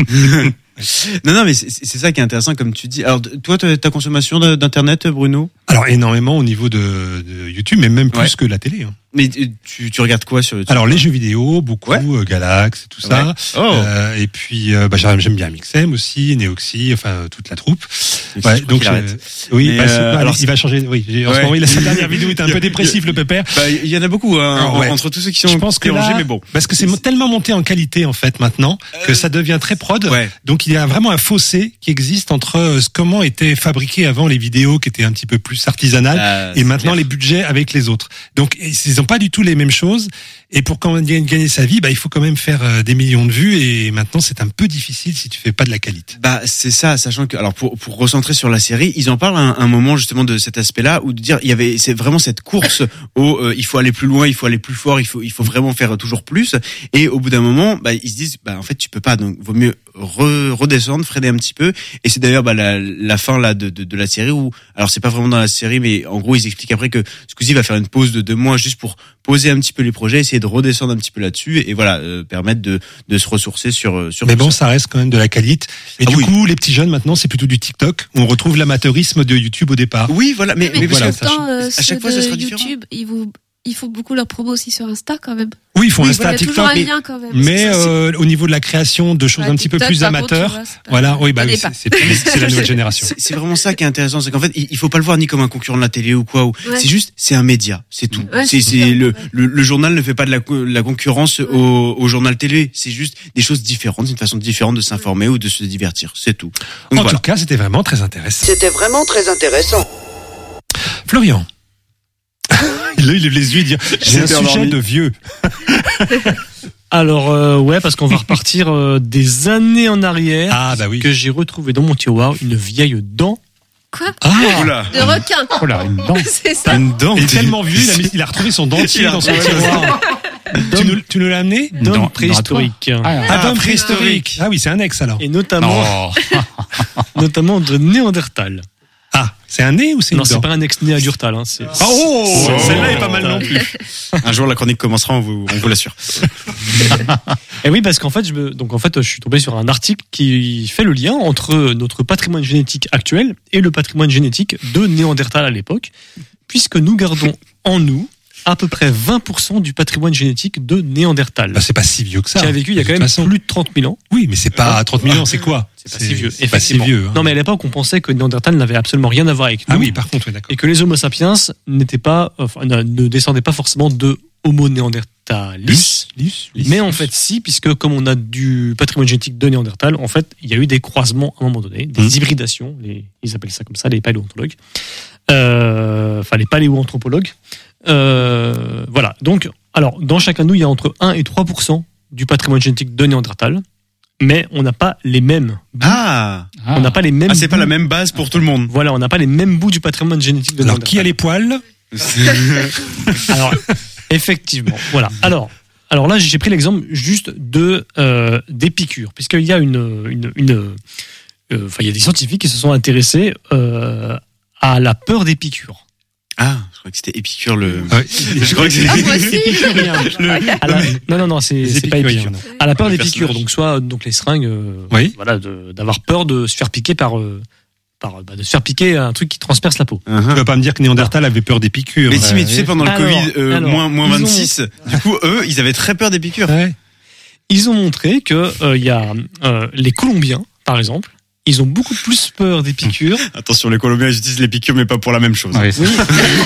Non, non, mais c'est, c'est ça qui est intéressant, comme tu dis. Alors, toi, ta consommation d'internet, Bruno? Alors, énormément au niveau de, de YouTube, mais même plus ouais. que la télé. Hein. Mais tu, tu regardes quoi sur YouTube? Alors, les jeux vidéo, beaucoup, ouais. euh, Galax, tout ça. Ouais. Oh. Euh, et puis, euh, bah, j'aime bien Mixem aussi, Neoxy, enfin, toute la troupe. Ouais, donc, euh, oui, mais bah, euh, alors, il va changer. Oui, en ouais. ce moment, il a sa dernière vidéo, il était un peu dépressif, le pépère. Bah, il y en a beaucoup, hein, alors, ouais. entre tous ceux qui sont Je pense que là, mais bon. Parce que c'est tellement monté en qualité, en fait, maintenant, que euh, ça devient très prod. Ouais. Donc, il y a vraiment un fossé qui existe entre euh, comment étaient fabriquées avant les vidéos qui étaient un petit peu plus artisanales euh, et maintenant clair. Les budgets avec les autres. Donc, ils n'ont pas du tout les mêmes choses. Et pour quand même gagner sa vie, bah, il faut quand même faire euh, des millions de vues. Et maintenant, c'est un peu difficile si tu fais pas de la qualité. Bah, c'est ça, sachant que, alors, pour, pour recentrer sur la série, ils en parlent à un, un moment, justement, de cet aspect-là, où de dire, il y avait, c'est vraiment cette course au, euh, il faut aller plus loin, il faut aller plus fort, il faut, il faut vraiment faire toujours plus. Et au bout d'un moment, bah, ils se disent, bah, en fait, tu peux pas, donc, vaut mieux re, redescendre, freiner un petit peu. Et c'est d'ailleurs, bah, la, la fin, là, de, de, de la série où, alors, c'est pas vraiment dans la série, mais en gros, ils expliquent après que Squeezie va faire une pause de deux mois juste pour poser un petit peu les projets, essayer de redescendre un petit peu là-dessus et voilà, euh, permettre de, de se ressourcer sur, sur mais bon, ça. ça reste quand même de la qualité. Et ah du oui. coup, les petits jeunes maintenant, c'est plutôt du TikTok. On retrouve l'amateurisme de YouTube au départ. Oui, voilà, mais, mais, mais voilà, parce que, euh, à chaque fois, ça sera YouTube, différent. Ils vous, ils font beaucoup leur promo aussi sur Insta quand même. Oui, ils font oui, Insta, voilà, TikTok, mais, quand même, mais euh, au niveau de la création de choses ouais, un petit TikTok, peu plus amateurs, contre, vois, voilà, oui, bah oui, c'est, c'est, c'est la nouvelle génération. C'est, c'est vraiment ça qui est intéressant, c'est qu'en fait, il faut pas le voir ni comme un concurrent de la télé ou quoi, ou ouais. c'est juste, c'est un média, c'est tout. Ouais, c'est, c'est, c'est le, ouais. le, le journal ne fait pas de la, la concurrence ouais. au, au journal télé, c'est juste des choses différentes, une façon différente de s'informer ouais. ou de se divertir, c'est tout. Donc, en voilà. tout cas, c'était vraiment très intéressant. C'était vraiment très intéressant. Florian. Là, il lève les yeux et dit j'ai un sujet endormi. De vieux. Alors euh, ouais, parce qu'on va repartir euh, des années en arrière. Ah bah oui. Que j'ai retrouvé dans mon tiroir une vieille dent Quoi? Ah, Oula. De requin. Oh là, une dent. C'est ça. Une dent. il est tellement vieux, il a, mis- il a retrouvé son dentier Il a dans son retrouvé tiroir. tu, nous, tu nous l'as amené? Une dent- D'homme préhistorique. Ah, Ah, Ah, d'homme préhistorique. préhistorique. Ah oui, c'est un ex alors. Et notamment, non. notamment de Néandertal. Ah, c'est un nez ou c'est une Non, c'est dent? pas un ex-Néandertal, hein, c'est, Ah, oh, Oh. celle-là est pas mal non plus. Un jour, la chronique commencera, on vous, on vous l'assure. Et oui, parce qu'en fait, je me, donc en fait, je suis tombé sur un article qui fait le lien entre notre patrimoine génétique actuel et le patrimoine génétique de Néandertal à l'époque, puisque nous gardons en nous à peu près vingt pour cent du patrimoine génétique de Néandertal, Bah, c'est pas si vieux que ça. qui a vécu il y a de quand toute même façon. plus de trente mille ans. Oui, mais c'est pas trente mille ans, c'est quoi? C'est pas si vieux, C'est pas si effectivement. vieux. hein. Non, mais à l'époque, on pensait que Néandertal n'avait absolument rien à voir avec nous. Ah oui, par contre, oui, d'accord. Et que les Homo sapiens n'étaient pas, enfin, ne ne descendaient pas forcément de Homo néandertalis. Lys, lys, Mais en lys. fait, si, puisque comme on a du patrimoine génétique de Néandertal, en fait, il y a eu des croisements à un moment donné, des Mmh. hybridations, les, ils appellent ça comme ça, les paléontologues, euh, enfin les paléoanthropologues. Euh, voilà. Donc, alors, dans chacun de nous, il y a entre un et trois pour cent du patrimoine génétique de Néandertal, mais on n'a pas les mêmes. Ah. Ah. On n'a pas les mêmes. Ah, c'est pas bouts- la même base pour tout le monde. Voilà, on n'a pas les mêmes bouts du patrimoine génétique de Alors, Néandertal. qui a les poils? Alors, effectivement, voilà. Alors, alors là, j'ai pris l'exemple juste de euh, des piqûres, puisqu'il y a une, une, une euh, enfin, il y a des scientifiques qui se sont intéressés euh, à la peur des piqûres. Ah, je crois que c'était Épicure le. Ouais. Je crois que Ah, moi c'était. aussi. À la- non, non, non, c'est Les c'est pas épicuriens, épicure. non. À la peur des Le piqûres, personnage. donc soit donc les seringues, euh, Oui. voilà, de- d'avoir peur de se faire piquer par, euh, par bah, de se faire piquer un truc qui transperce la peau. Tu vas pas me dire que Néandertal avait peur des piqûres. Mais si, mais tu sais, pendant le Alors, Covid, euh, alors, moins, moins ils ont- vingt-six, du coup, eux, ils avaient très peur des piqûres. Ouais. Ils ont montré que euh, il y a euh, les Colombiens, par exemple, ils ont beaucoup plus peur des piqûres. Attention, les Colombiens, ils utilisent les piqûres, mais pas pour la même chose. Ouais, c'est-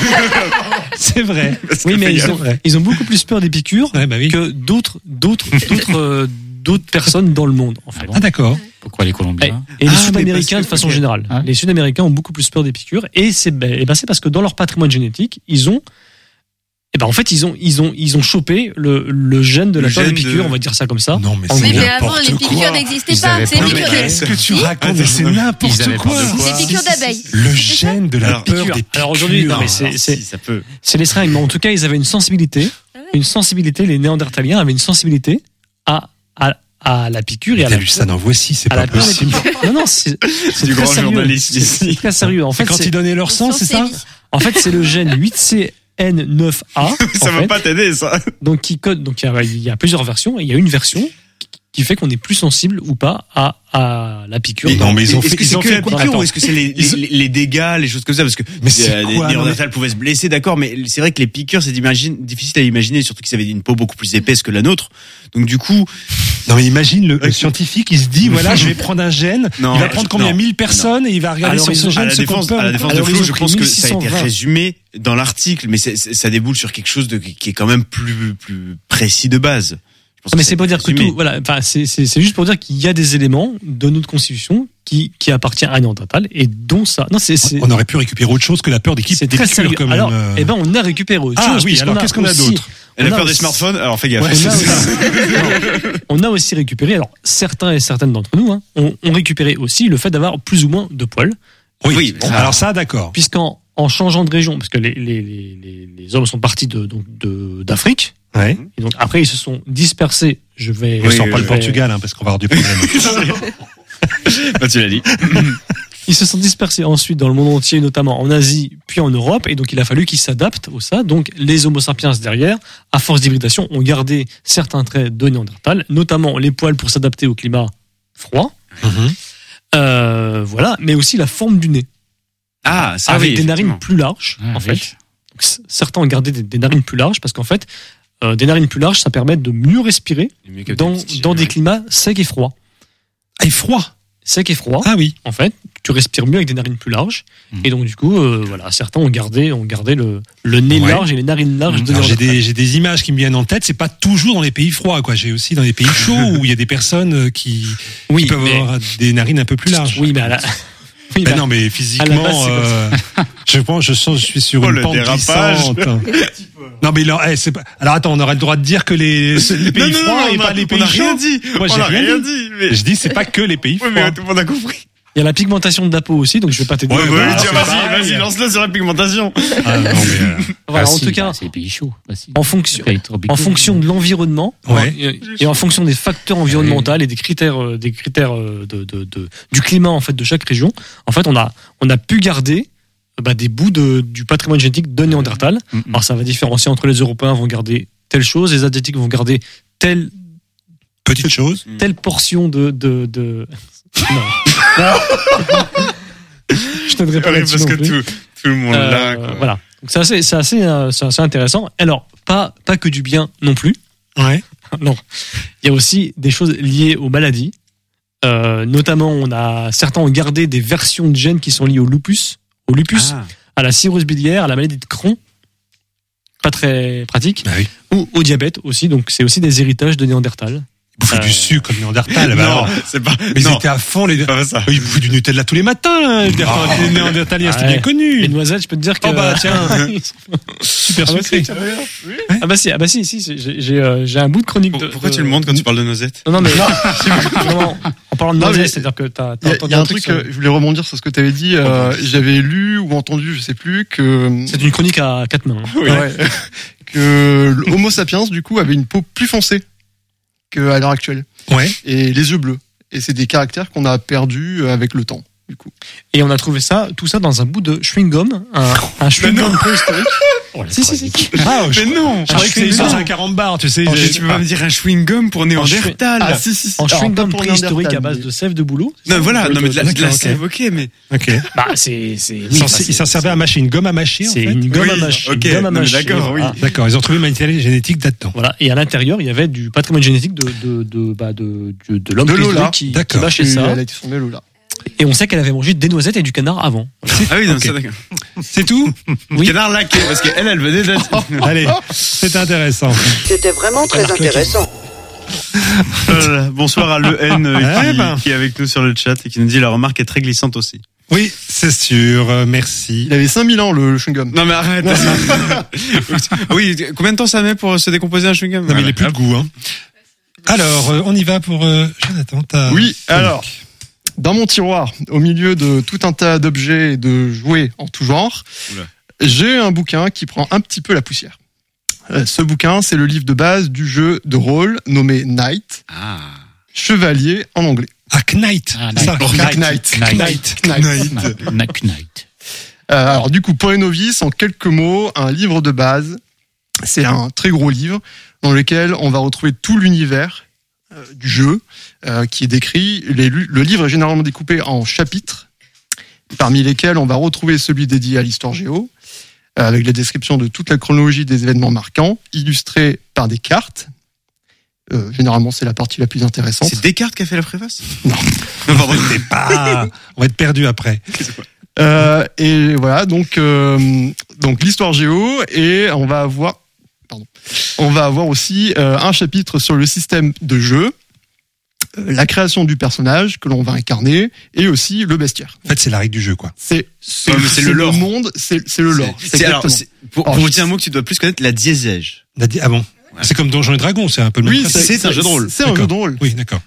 C'est vrai. Parce que Oui, mais fais ils gaffe. ont, ils ont beaucoup plus peur des piqûres Ouais, bah oui. que d'autres, d'autres, d'autres, euh, d'autres personnes dans le monde, en fait. Ah bon Ah, d'accord. Pourquoi les Et, Colombiens? et les Ah, mais Sud-Américains, parce de que- façon ok. générale, Ah. les Sud-Américains ont beaucoup plus peur des piqûres, et c'est, ben, et ben, c'est parce que dans leur patrimoine génétique, ils ont, et ben, en fait, ils ont, ils ont, ils ont chopé le, le gène de la Le peur des gène de- piqûres, on va dire ça comme ça. Non, mais En c'est Mais, gros. mais avant, n'importe les quoi. piqûres n'existaient Ils pas. avaient C'est pas les de piqûres gène. de- Qu'est-ce que tu Si, racontes? C'est n'importe Ils avaient pas quoi. de quoi. des piqûres d'abeilles. Le gène de la Alors, peur piqûres. des piqûres. Alors aujourd'hui, non, mais Ah, c'est, c'est, si, ça peut. c'est les seringues, mais en tout cas, ils avaient une sensibilité, Ah ouais. une sensibilité, les Néandertaliens avaient une sensibilité à, à, à la piqûre et à T'as la lu ça dans Voici, c'est à pas la peur des possible. piqûres. Non, non, c'est, c'est Du très grand sérieux. journaliste C'est- ici. C'est très sérieux. En C'est fait, quand c'est, ils donnaient leur sang, c'est ça? Séville. en fait, c'est le gène huit C N neuf A. Ça en va fait, pas t'aider, ça. donc qui code, donc il y a, il y a plusieurs versions et il y a une version qui- qui fait qu'on est plus sensible ou pas à, à la piqûre. Mais non, mais ils ont Est-ce fait, que ils c'est ont que fait la quoi? piqûre Attends. ou est-ce que c'est les, les, les- les dégâts, les choses comme ça? Parce que Mais c'est euh, quoi, les Néandertals pouvaient se blesser, d'accord, mais c'est vrai que les piqûres, c'est d'imagine- difficile à imaginer, surtout qu'ils avaient une peau beaucoup plus épaisse que la nôtre. Donc du coup, Non, mais imagine le, le scientifique, il se dit, voilà, je vais prendre un gène, Non, il va prendre combien? non, mille personnes et il va regarder Alors, sur ils ce ont- gène à la ce qu'on défense, peut. à la défense de Alors, ils Flo, ont je pris pense que ça a été mille six cent vingt. résumé dans l'article, mais c'est- c'est- ça déboule sur quelque chose de, qui est quand même plus, plus précis de base. Je pense Mais que c'est ça a pour été dire que résumé. tout, voilà, enfin, c'est, c'est, c'est juste pour dire qu'il y a des éléments de notre constitution qui, qui appartient à Néandertal et dont ça, non, c'est, c'est, On aurait pu récupérer autre chose que la peur des c'est des très piqûres, sérieux. quand même. Alors, euh. eh ben, on a récupéré autre Ah chose. oui, puisqu'on alors qu'est-ce qu'on a aussi- d'autre? Et la on a peur des aussi- smartphones, alors fais gaffe. On a, aussi, on a aussi récupéré, alors certains et certaines d'entre nous, hein, ont, ont récupéré aussi le fait d'avoir plus ou moins de poils, Oui, Oui, bon, ça- alors ça, d'accord. puisqu'en en changeant de région, parce que les, les, les, les, les hommes sont partis de, donc, de, d'Afrique, Ouais. et donc après ils se sont dispersés. Je vais. On sort je pas le vais- Portugal, hein, parce qu'on va avoir du problème. Bah, tu l'as dit. Ils se sont dispersés ensuite dans le monde entier, notamment en Asie, puis en Europe, et donc il a fallu qu'ils s'adaptent au ça. Donc les Homo sapiens derrière, à force d'hybridation, ont gardé certains traits de Néandertal, notamment les poils pour s'adapter au climat froid. Mhm. Euh, voilà, mais aussi la forme du nez, Ah, ça avec oui, des narines effectivement. plus larges, Ah, en oui. fait. Donc, c- certains ont gardé des, des narines plus larges parce qu'en fait, euh, des narines plus larges, ça permet de mieux respirer Mieux capter dans, le style, dans des ouais. climats secs et froids. Ah, et froid. Sec et froid. Ah oui. En fait, tu respires mieux avec des narines plus larges. Mhm. Et donc, du coup, euh, voilà, certains ont gardé, ont gardé le, le nez Ouais. large et les narines larges de Alors, j'ai Néandertal. des, j'ai des images qui me viennent en tête. C'est pas toujours dans les pays froids, quoi. J'ai aussi dans les pays chauds où il y a des personnes euh, qui, Oui, qui peuvent mais- avoir des narines un peu plus larges. Oui, mais à la... oui, Ben bah, non, mais à la physiquement, base, c'est comme euh, je pense, je sens, je suis sur Oh, une le pente dérapage. glissante. Non, mais là, eh, c'est pas. Alors attends, on aurait le droit de dire que les, les pays Non, non, froids non, et on pas a- les on pays a chauds. rien dit. Moi, On j'ai a rien rien dit. dit. Mais... Je dis, c'est pas que les pays Ouais, froids. mais tout le monde a compris. Il y a la pigmentation de la peau aussi, donc je vais pas t'aider. Ouais, Ouais, bah, ouais, c'est tiens, pareil. vas-y, vas-y, lance-le sur la pigmentation. Ah, non, mais, euh, Voilà, ah, en si. tout cas, Bah, c'est les pays chauds. Bah, si. en fonction, Les pays tropicaux. en fonction de l'environnement Ouais. et, et en fonction des facteurs environnementaux et des critères, euh, des critères euh, de, de, de, du climat en fait de chaque région, en fait, on a, on a pu garder euh, bah, des bouts de, du patrimoine génétique de Néandertal. Mhm. Alors ça va différencier entre les Européens vont garder telle chose, les Asiatiques vont garder telle Petite chose. telle portion de de, de... non. Je t'aiderai pas là-dessus Parce que non plus. tout, tout le monde Euh, là, quoi. voilà. Donc c'est assez, c'est assez, euh, c'est assez intéressant. Alors pas pas que du bien non plus. Ouais. Non. Il y a aussi des choses liées aux maladies. Euh, notamment, on a certains ont gardé des versions de gènes qui sont liées au lupus, au lupus, Ah. à la cirrhose biliaire, à la maladie de Crohn. Pas très pratique. Bah oui. Ou au diabète aussi. Donc c'est aussi des héritages de Néandertal. Ils bouffaient Euh, du sucre comme Néandertal. Bah non, alors. c'est pas. Mais ils non, étaient à fond, les. c'est pas ça. Ils bouffaient du Nutella tous les matins, hein, les Néandertaliens, c'était Ouais. bien connu. Les noisettes, je peux te dire que. Oh bah, tiens. Super Ah bah, sucré. si, ah bah si, ah bah si, si, j'ai, j'ai, euh, j'ai un bout de chronique. Pour- de, Pourquoi de- tu le montres quand tu parles de noisette? Non, non, mais vraiment, en parlant de Non, noisettes, mais c'est-à-dire que t'as, Il t'as y a, entendu il y a un truc truc, sur- euh, je voulais rebondir sur ce que tu avais dit. euh, J'avais lu ou entendu, je sais plus, que C'est une chronique à quatre mains. hein. ouais, que l'Homo sapiens du coup avait une peau plus foncée qu'à l'heure actuelle Ouais. et les yeux bleus. Et c'est des caractères qu'on a perdus avec le temps. Du coup. Et on a trouvé ça, tout ça dans un bout de chewing-gum, un, un chewing-gum préhistorique. Oh, la Si, si, si. chronique. Ah, je Mais non! je croyais que c'était chewing-gum. sur un carambar, tu sais. Mais j'ai- tu peux pas me dire un chewing-gum pour Néandertal. Ah si si. si. En Alors, chewing-gum pas pour préhistorique à Néandertal, base mais- de sève de bouleau. c'est Non, ça voilà, non, mais de la, de la D'accord, ok. sève, ok, mais. Ok. Bah, c'est, c'est, oui, Il s'en- bah, c'est- il s'en servait à mâcher une gomme à mâcher, en C'est fait. une gomme Oui, à mâcher. ok, une gomme à non, mais mâcher, d'accord, oui. voilà. D'accord, ils ont trouvé le matériel génétique là-dedans. Voilà. Et à l'intérieur, il y avait du patrimoine génétique de, de, de, bah, de, de, de l'homme De préhistorique Lola. qui, qui D'accord. mâchait Et ça. Elle a été formée Lola. Et on sait qu'elle avait mangé des noisettes et du canard avant. Ah oui, non, Ok. ça, d'accord. C'est tout? Oui. Canard laqué, parce qu'elle, elle venait d'être. Allez, c'est intéressant. C'était vraiment très intéressant. Euh, Bonsoir à Le N euh, Eh qui, ben. qui est avec nous sur le chat et qui nous dit la remarque est très glissante aussi. Oui, c'est sûr, euh, merci. Il avait cinq mille ans le, le chewing-gum. Non mais arrête. Oui, combien de temps ça met pour se décomposer un chewing-gum? Non, mais il est plus de goût, hein. Alors, euh, on y va pour, euh, Jonathan, t'as- Oui, alors, dans mon tiroir, au milieu de tout un tas d'objets et de jouets en tout genre, Oula. j'ai un bouquin qui prend un petit peu la poussière. Euh, Ce bouquin, c'est le livre de base du jeu de rôle nommé Knight, Ah. Chevalier en anglais. Ah, Knight. Ah, C'est ça, Knight. Knight. Knight. Knight. Knight. Knack Knight. Euh, alors du coup, pour les novices, en quelques mots, un livre de base, c'est un très gros livre dans lequel on va retrouver tout l'univers euh, du jeu euh, qui est décrit. Les- le livre est généralement découpé en chapitres, parmi lesquels on va retrouver celui dédié à l'histoire géo, euh, avec la description de toute la chronologie des événements marquants, illustrés par des cartes. Euh, généralement, c'est la partie la plus intéressante. C'est Descartes qui a fait la préface? Non. Non, pardon. C'est pas, on va être perdu après. Euh, et voilà, donc euh, donc l'histoire géo, et on va avoir pardon, on va avoir aussi euh, un chapitre sur le système de jeu, euh, la création du personnage que l'on va incarner, et aussi le bestiaire. En fait, c'est la règle du jeu, quoi. C'est c'est Ouais, mais c'est le lore. monde, c'est c'est le lore. C'est- c'est- alors, exactement. c'est- pour, Alors, pour je- vous dire un mot que tu dois plus connaître, la diésège. La di- Ah bon? C'est comme Donjons et Dragons, c'est un peu le même Oui, principe. c'est un jeu de rôle. C'est un D'accord. jeu de rôle. Oui, d'accord.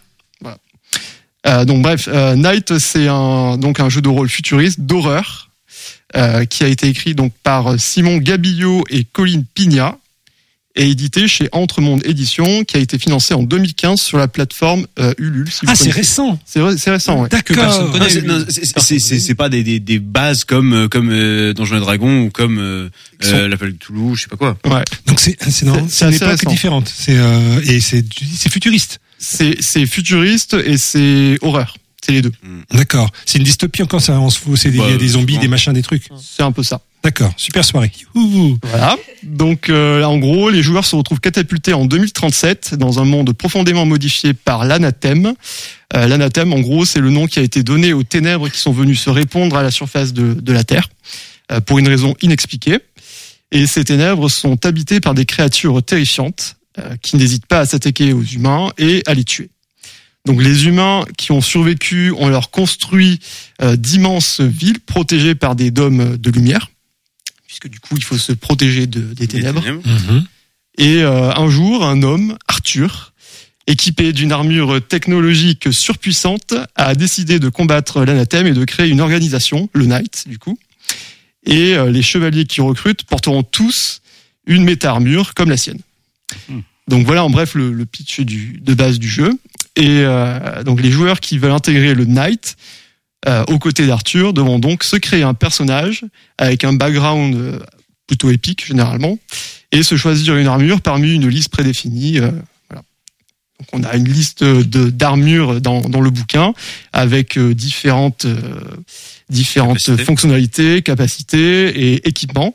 Euh, donc bref, euh, Knight, c'est un donc un jeu de rôle futuriste d'horreur euh, qui a été écrit donc par Simon Gabillo et Colin Pigna et édité chez Entremonde Éditions, qui a été financé en deux mille quinze sur la plateforme euh, Ulule. Si vous Ah, c'est connaissez. récent. C'est ré- c'est récent, ouais. D'accord. personne connaît. Non, c'est- non, c'est- c'est- c'est c'est pas des, des, des bases comme euh, comme euh, Donjons et Dragons ou comme euh, Sont- euh, l'appel de Toulouse, je sais pas quoi. Ouais. Donc c'est c'est dans- C'est- c'est c'est une assez époque récent. différente. C'est euh, et c'est tu dis, c'est futuriste. C'est c'est futuriste et c'est horreur. C'est les deux. D'accord. C'est une dystopie encore, ça. On se fout. C'est des, Bah, il y a des zombies, souvent. des machins, des trucs. C'est un peu ça. D'accord. Super soirée. Youhou. Voilà. Donc euh, là, en gros, les joueurs se retrouvent catapultés en deux mille trente-sept dans un monde profondément modifié par l'anathème. Euh, l'anathème, en gros, c'est le nom qui a été donné aux ténèbres qui sont venues se répandre à la surface de, de la Terre euh, pour une raison inexpliquée. Et ces ténèbres sont habitées par des créatures terrifiantes euh, qui n'hésitent pas à s'attaquer aux humains et à les tuer. Donc les humains qui ont survécu, on leur construit euh, d'immenses villes protégées par des dômes de lumière, puisque du coup il faut se protéger de, des ténèbres. Mhm. Et euh, un jour, un homme, Arthur, équipé d'une armure technologique surpuissante, a décidé de combattre l'anathème et de créer une organisation, le Knight, du coup. Et euh, les chevaliers qui recrutent porteront tous une méta-armure comme la sienne. Mmh. Donc voilà en bref le, le pitch du, de base du jeu. Et euh, donc les joueurs qui veulent intégrer le Knight euh, aux côtés d'Arthur devront donc se créer un personnage avec un background euh, plutôt épique généralement et se choisir une armure parmi une liste prédéfinie. Euh, voilà. Donc on a une liste de d'armures dans, dans le bouquin avec euh, différentes euh, différentes Capacité. fonctionnalités, capacités et équipements.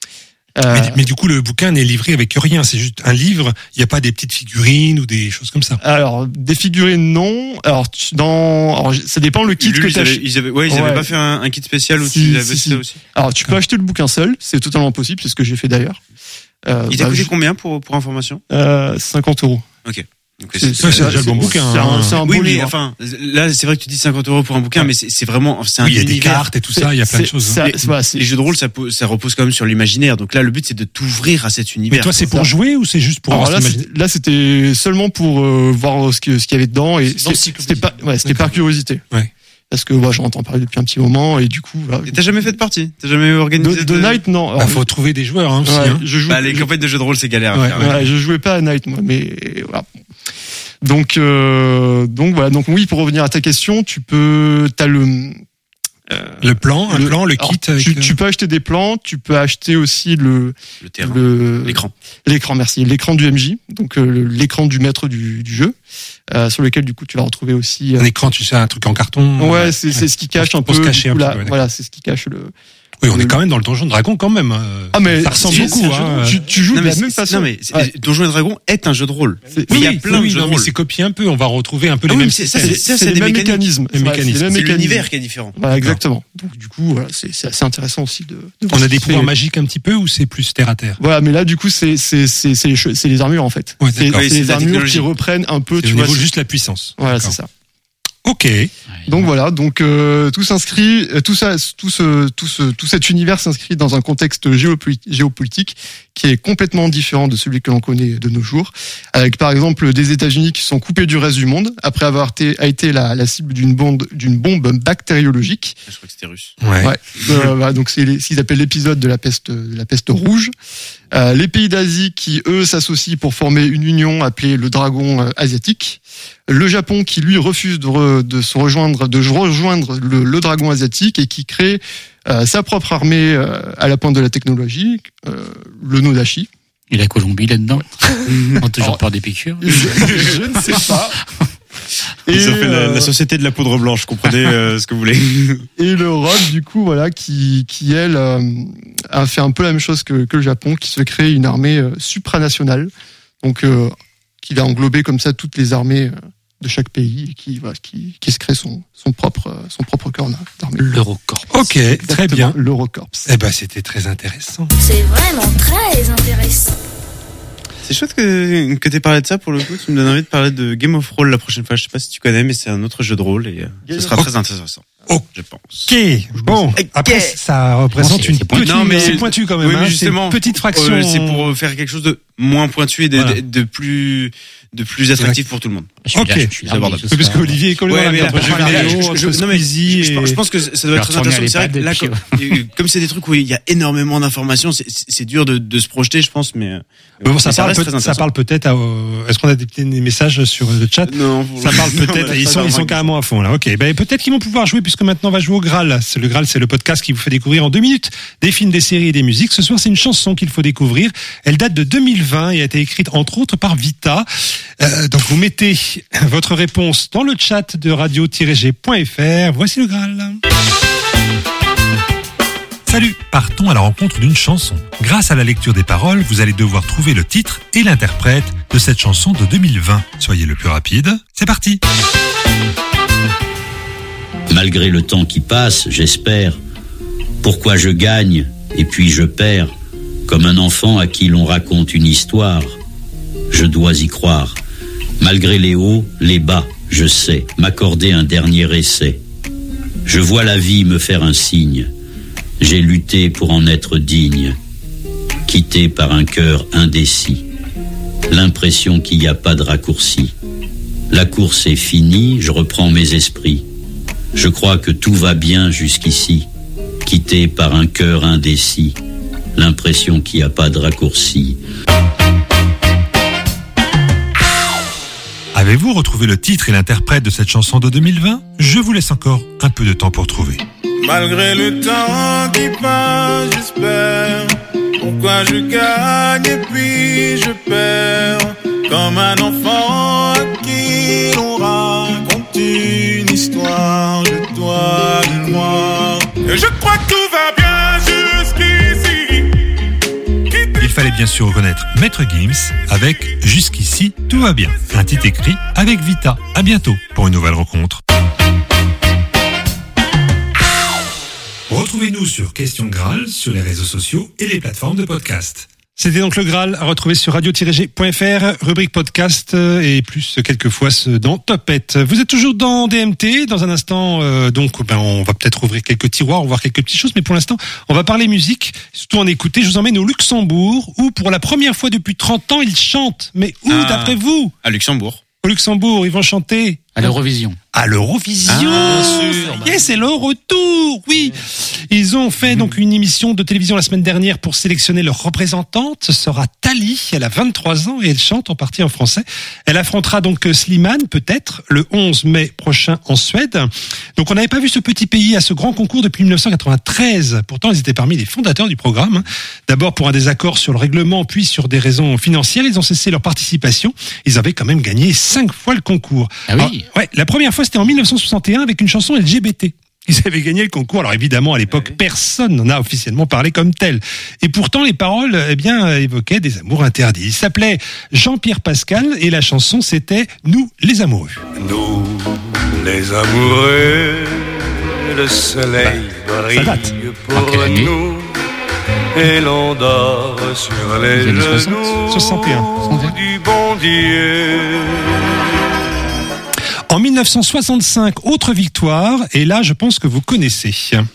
Euh, mais, mais du coup, le bouquin n'est livré avec rien. C'est juste un livre. Il n'y a pas des petites figurines ou des choses comme ça. Alors, des figurines, non. Alors, tu- dans, alors, ça dépend le kit Lui, que ils tu avaient, achètes. ils avaient, ouais, ils Ouais. avaient pas fait un, un kit spécial où Si, tu avais si, si. ça aussi. Alors, tu peux acheter le bouquin seul. C'est totalement possible. C'est ce que j'ai fait d'ailleurs. Euh, Il t'a bah, coûté je- combien pour, pour information? euh, cinquante euros. Ok. Donc, C'est- Ça, c'est déjà le bon bouquin. C'est un, hein. c'est un oui, bon mais livre. enfin, là, c'est vrai que tu dis cinquante euros pour un bouquin, Ouais. mais c'est c'est vraiment, c'est un Oui, il y a des univers. cartes et tout ça. Il y a plein de C'est- choses. ça- hein. c'est- voilà, c'est- Les jeux de rôle, ça, po- ça repose quand même sur l'imaginaire. Donc là, le but, c'est de t'ouvrir à cet Mais univers. toi, c'est pour ça. jouer ou c'est juste pour Alors là, s'imaginer c'était- là, c'était seulement pour euh, voir ce que- ce qu'il y avait dedans et C'est dans le c'est- cycle c'était pas, ouais, c'était D'accord. par curiosité. Ouais. Parce que moi, j'en entends parler depuis un petit moment et du coup, voilà. Et t'as jamais fait de partie? T'as jamais organisé de, de Night, non. Bah, Alors, faut trouver des joueurs hein, aussi. ouais, hein. je joue. Bah, les je- campagnes de jeux de rôle, c'est galère à Ouais, faire. ouais. Ouais, je jouais pas à Night moi, mais voilà. Donc euh, donc voilà. Donc oui, pour revenir à ta question, tu peux, t'as le euh, Le plan, un le- plan, le alors, kit. Avec, tu, euh, tu peux acheter des plans, tu peux acheter aussi le Le terrain. le L'écran. l'écran, merci, l'écran du M J, donc euh, le- l'écran du maître du, du jeu, euh, sur lequel du coup tu vas retrouver aussi. euh, un écran, tu sais, un truc en carton. ouais, c'est c'est ce qui cache un Pour peu. se cacher du coup, un peu, la- ouais, d'accord. voilà, c'est ce qui cache le. Oui, on est quand même dans le Donjon Dragon quand même. euh, Ah mais ça ressemble c'est- beaucoup. c'est un jeu de hein. rôle. Tu, tu joues Non, de mais la même c'est- façon. non, mais c'est- Ouais. Donjons et Dragons est un jeu de rôle. C'est- Mais Oui, il y a oui, plein oui, de jeux non, de mais rôle. c'est copié un peu. On va retrouver un peu Ah les oui, mêmes mais c'est- ça, systèmes. c'est- c'est c'est les des mêmes mécanismes. mécanismes. Les Ouais, mécanismes. c'est les mêmes C'est mécanismes. l'univers qui est différent. Voilà, exactement. Donc du coup, voilà, c'est c'est assez intéressant aussi de. de On voir a ce des qui pouvoirs fait. magiques un petit peu ou c'est plus terre à terre? Voilà, mais là du coup c'est c'est c'est c'est les, che- c'est les armures en fait. Ouais, c'est d'accord. Oui, c'est c'est les de la armures technologie. qui reprennent un peu, C'est tu au vois. niveau c'est- juste la puissance. Voilà, D'accord. c'est ça. Ok. Donc voilà, donc euh, tout s'inscrit, euh, tout ça, tout ce, tout ce, tout cet univers s'inscrit dans un contexte géopoli- géopolitique qui est complètement différent de celui que l'on connaît de nos jours, avec par exemple des États-Unis qui sont coupés du reste du monde après avoir été, a été la, la cible d'une bombe, d'une bombe bactériologique. Je crois que c'était russe. Ouais. Ouais. Euh, voilà, donc c'est les- ce qu'ils appellent l'épisode de la peste, de la peste rouge. Euh, les pays d'Asie qui eux s'associent pour former une union appelée le Dragon euh, asiatique. Le Japon qui lui refuse de, re- de se rejoindre, de rejoindre le, le Dragon asiatique et qui crée euh, sa propre armée euh, à la pointe de la technologie, euh, le Nodashi. Et la Colombie là-dedans? On a toujours Alors- peur des piqûres. Je, je ne sais pas. Et, Ils ont fait la, euh, la société de la poudre blanche. Comprenez euh, ce que vous voulez. et l'Europe, du coup, voilà, qui, qui elle, euh, a fait un peu la même chose que, que le Japon, qui se crée une armée euh, supranationale, donc euh, qui va englober comme ça toutes les armées euh, de chaque pays, et qui, voilà, qui, qui se crée son, son propre, euh, son propre corps d'armée. L'Eurocorps. Ok, très Exactement, bien. L'Eurocorps. Eh ben, c'était très intéressant. C'est vraiment très intéressant. C'est chouette que, que t'aies parlé de ça pour le coup. Tu me donnes envie de parler de Game of Roll la prochaine fois. Je sais pas si tu connais, mais c'est un autre jeu de rôle et euh, ce sera très intéressant. Oh. Je pense. Ok. Bon. Ok. Après, ça représente c'est- une c'est pointu. petite. Non, mais- c'est pointu quand même. Oui, mais hein. C'est justement, une petite fraction. Euh, c'est pour euh, faire quelque chose de moins pointu et de, Voilà. de, de plus de plus attractif pour tout le monde. Je suis Ok. là, je suis là, C'est abordable. ce Oui, parce soir. qu'Olivier est complètement Ouais, mais là, là, entre jeux voilà, vidéo, je- je- entre non, mais Squeezie je, je et- pense que ça doit Je être vais très retourner intéressant. à C'est vrai que là, l'iPad comme, euh, comme c'est des trucs où il y a énormément d'informations, c'est- c'est c'est dur de, de se projeter, je pense, mais, euh, Mais bon, ça, mais parle reste peut- très ça intéressant. parle peut-être à, euh, est-ce qu'on a des petits messages sur le chat? Non, pour Ça le- parle non, peut-être, mais ils ça sont, va ils sont vraiment- carrément à fond, là. Ok. Ben, peut-être qu'ils vont pouvoir jouer puisque maintenant on va jouer au Graal. C'est le Graal, c'est le podcast qui vous fait découvrir en deux minutes des films, des séries et des musiques. Ce soir, c'est une chanson qu'il faut découvrir. Elle date de deux mille vingt et a été écrite entre autres par Vita. Euh, donc vous mettez votre réponse dans le chat de radio tiret g point f r. Voici le Graal. Salut, partons à la rencontre d'une chanson. Grâce à la lecture des paroles, vous allez devoir trouver le titre et l'interprète de cette chanson de deux mille vingt. Soyez le plus rapide. C'est parti. Malgré le temps qui passe, j'espère. Pourquoi je gagne et puis je perds, comme un enfant à qui l'on raconte une histoire. Je dois y croire. Malgré les hauts, les bas, je sais m'accorder un dernier essai. Je vois la vie me faire un signe. J'ai lutté pour en être digne. Quitté par un cœur indécis. L'impression qu'il n'y a pas de raccourci. La course est finie, je reprends mes esprits. Je crois que tout va bien jusqu'ici, quitté par un cœur indécis, l'impression qu'il n'y a pas de raccourci. Avez-vous retrouvé le titre et l'interprète de cette chanson de deux mille vingt ? Je vous laisse encore un peu de temps pour trouver. Malgré le temps qui passe, j'espère. Pourquoi je gagne et puis je perds. Comme un enfant à qui l'on raconte une histoire. Je dois le croire. Et je crois que tout va bien jusqu'ici. Il fallait bien sûr reconnaître Maître Gims avec « Jusqu'ici, tout va bien ». Un titre écrit avec Vita. À bientôt pour une nouvelle rencontre. Retrouvez-nous sur Question Graal, sur les réseaux sociaux et les plateformes de podcast. C'était donc le Graal à retrouver sur radio tiret g point f r, rubrique podcast et plus quelques fois dans Topette. Vous êtes toujours dans D M T. Dans un instant, euh, donc, ben, on va peut-être ouvrir quelques tiroirs, voir quelques petites choses, mais pour l'instant, on va parler musique, surtout en écouter. Je vous emmène au Luxembourg, où pour la première fois depuis trente ans, ils chantent. Mais où, Ah. d'après vous? À Luxembourg. Au Luxembourg, ils vont chanter. À l'Eurovision. À l'Eurovision. Ah, bien sûr. Yes, c'est le retour. Oui. Ils ont fait donc une émission de télévision la semaine dernière pour sélectionner leur représentante. Ce sera Tali. Elle a vingt-trois ans et elle chante en partie en français. Elle affrontera donc Slimane, peut-être, le onze mai prochain en Suède. Donc on n'avait pas vu ce petit pays à ce grand concours depuis dix-neuf cent quatre-vingt-treize. Pourtant, ils étaient parmi les fondateurs du programme. D'abord pour un désaccord sur le règlement, puis sur des raisons financières. Ils ont cessé leur participation. Ils avaient quand même gagné cinq fois le concours. Ah oui. Alors, ouais, la première fois, c'était en mille neuf cent soixante et un avec une chanson L G B T. Ils avaient gagné le concours. Alors évidemment, à l'époque, personne n'en a officiellement parlé comme tel. Et pourtant, les paroles, eh bien, évoquaient des amours interdits. Il s'appelait Jean-Pierre Pascal et la chanson, c'était Nous, les amoureux. Nous, les amoureux, le soleil brille date. pour quelle année nous. Et l'on dort sur les Les années genoux soixante, soixante et un. du bon Dieu. En mille neuf cent soixante-cinq, autre victoire. Et là, je pense que vous connaissez.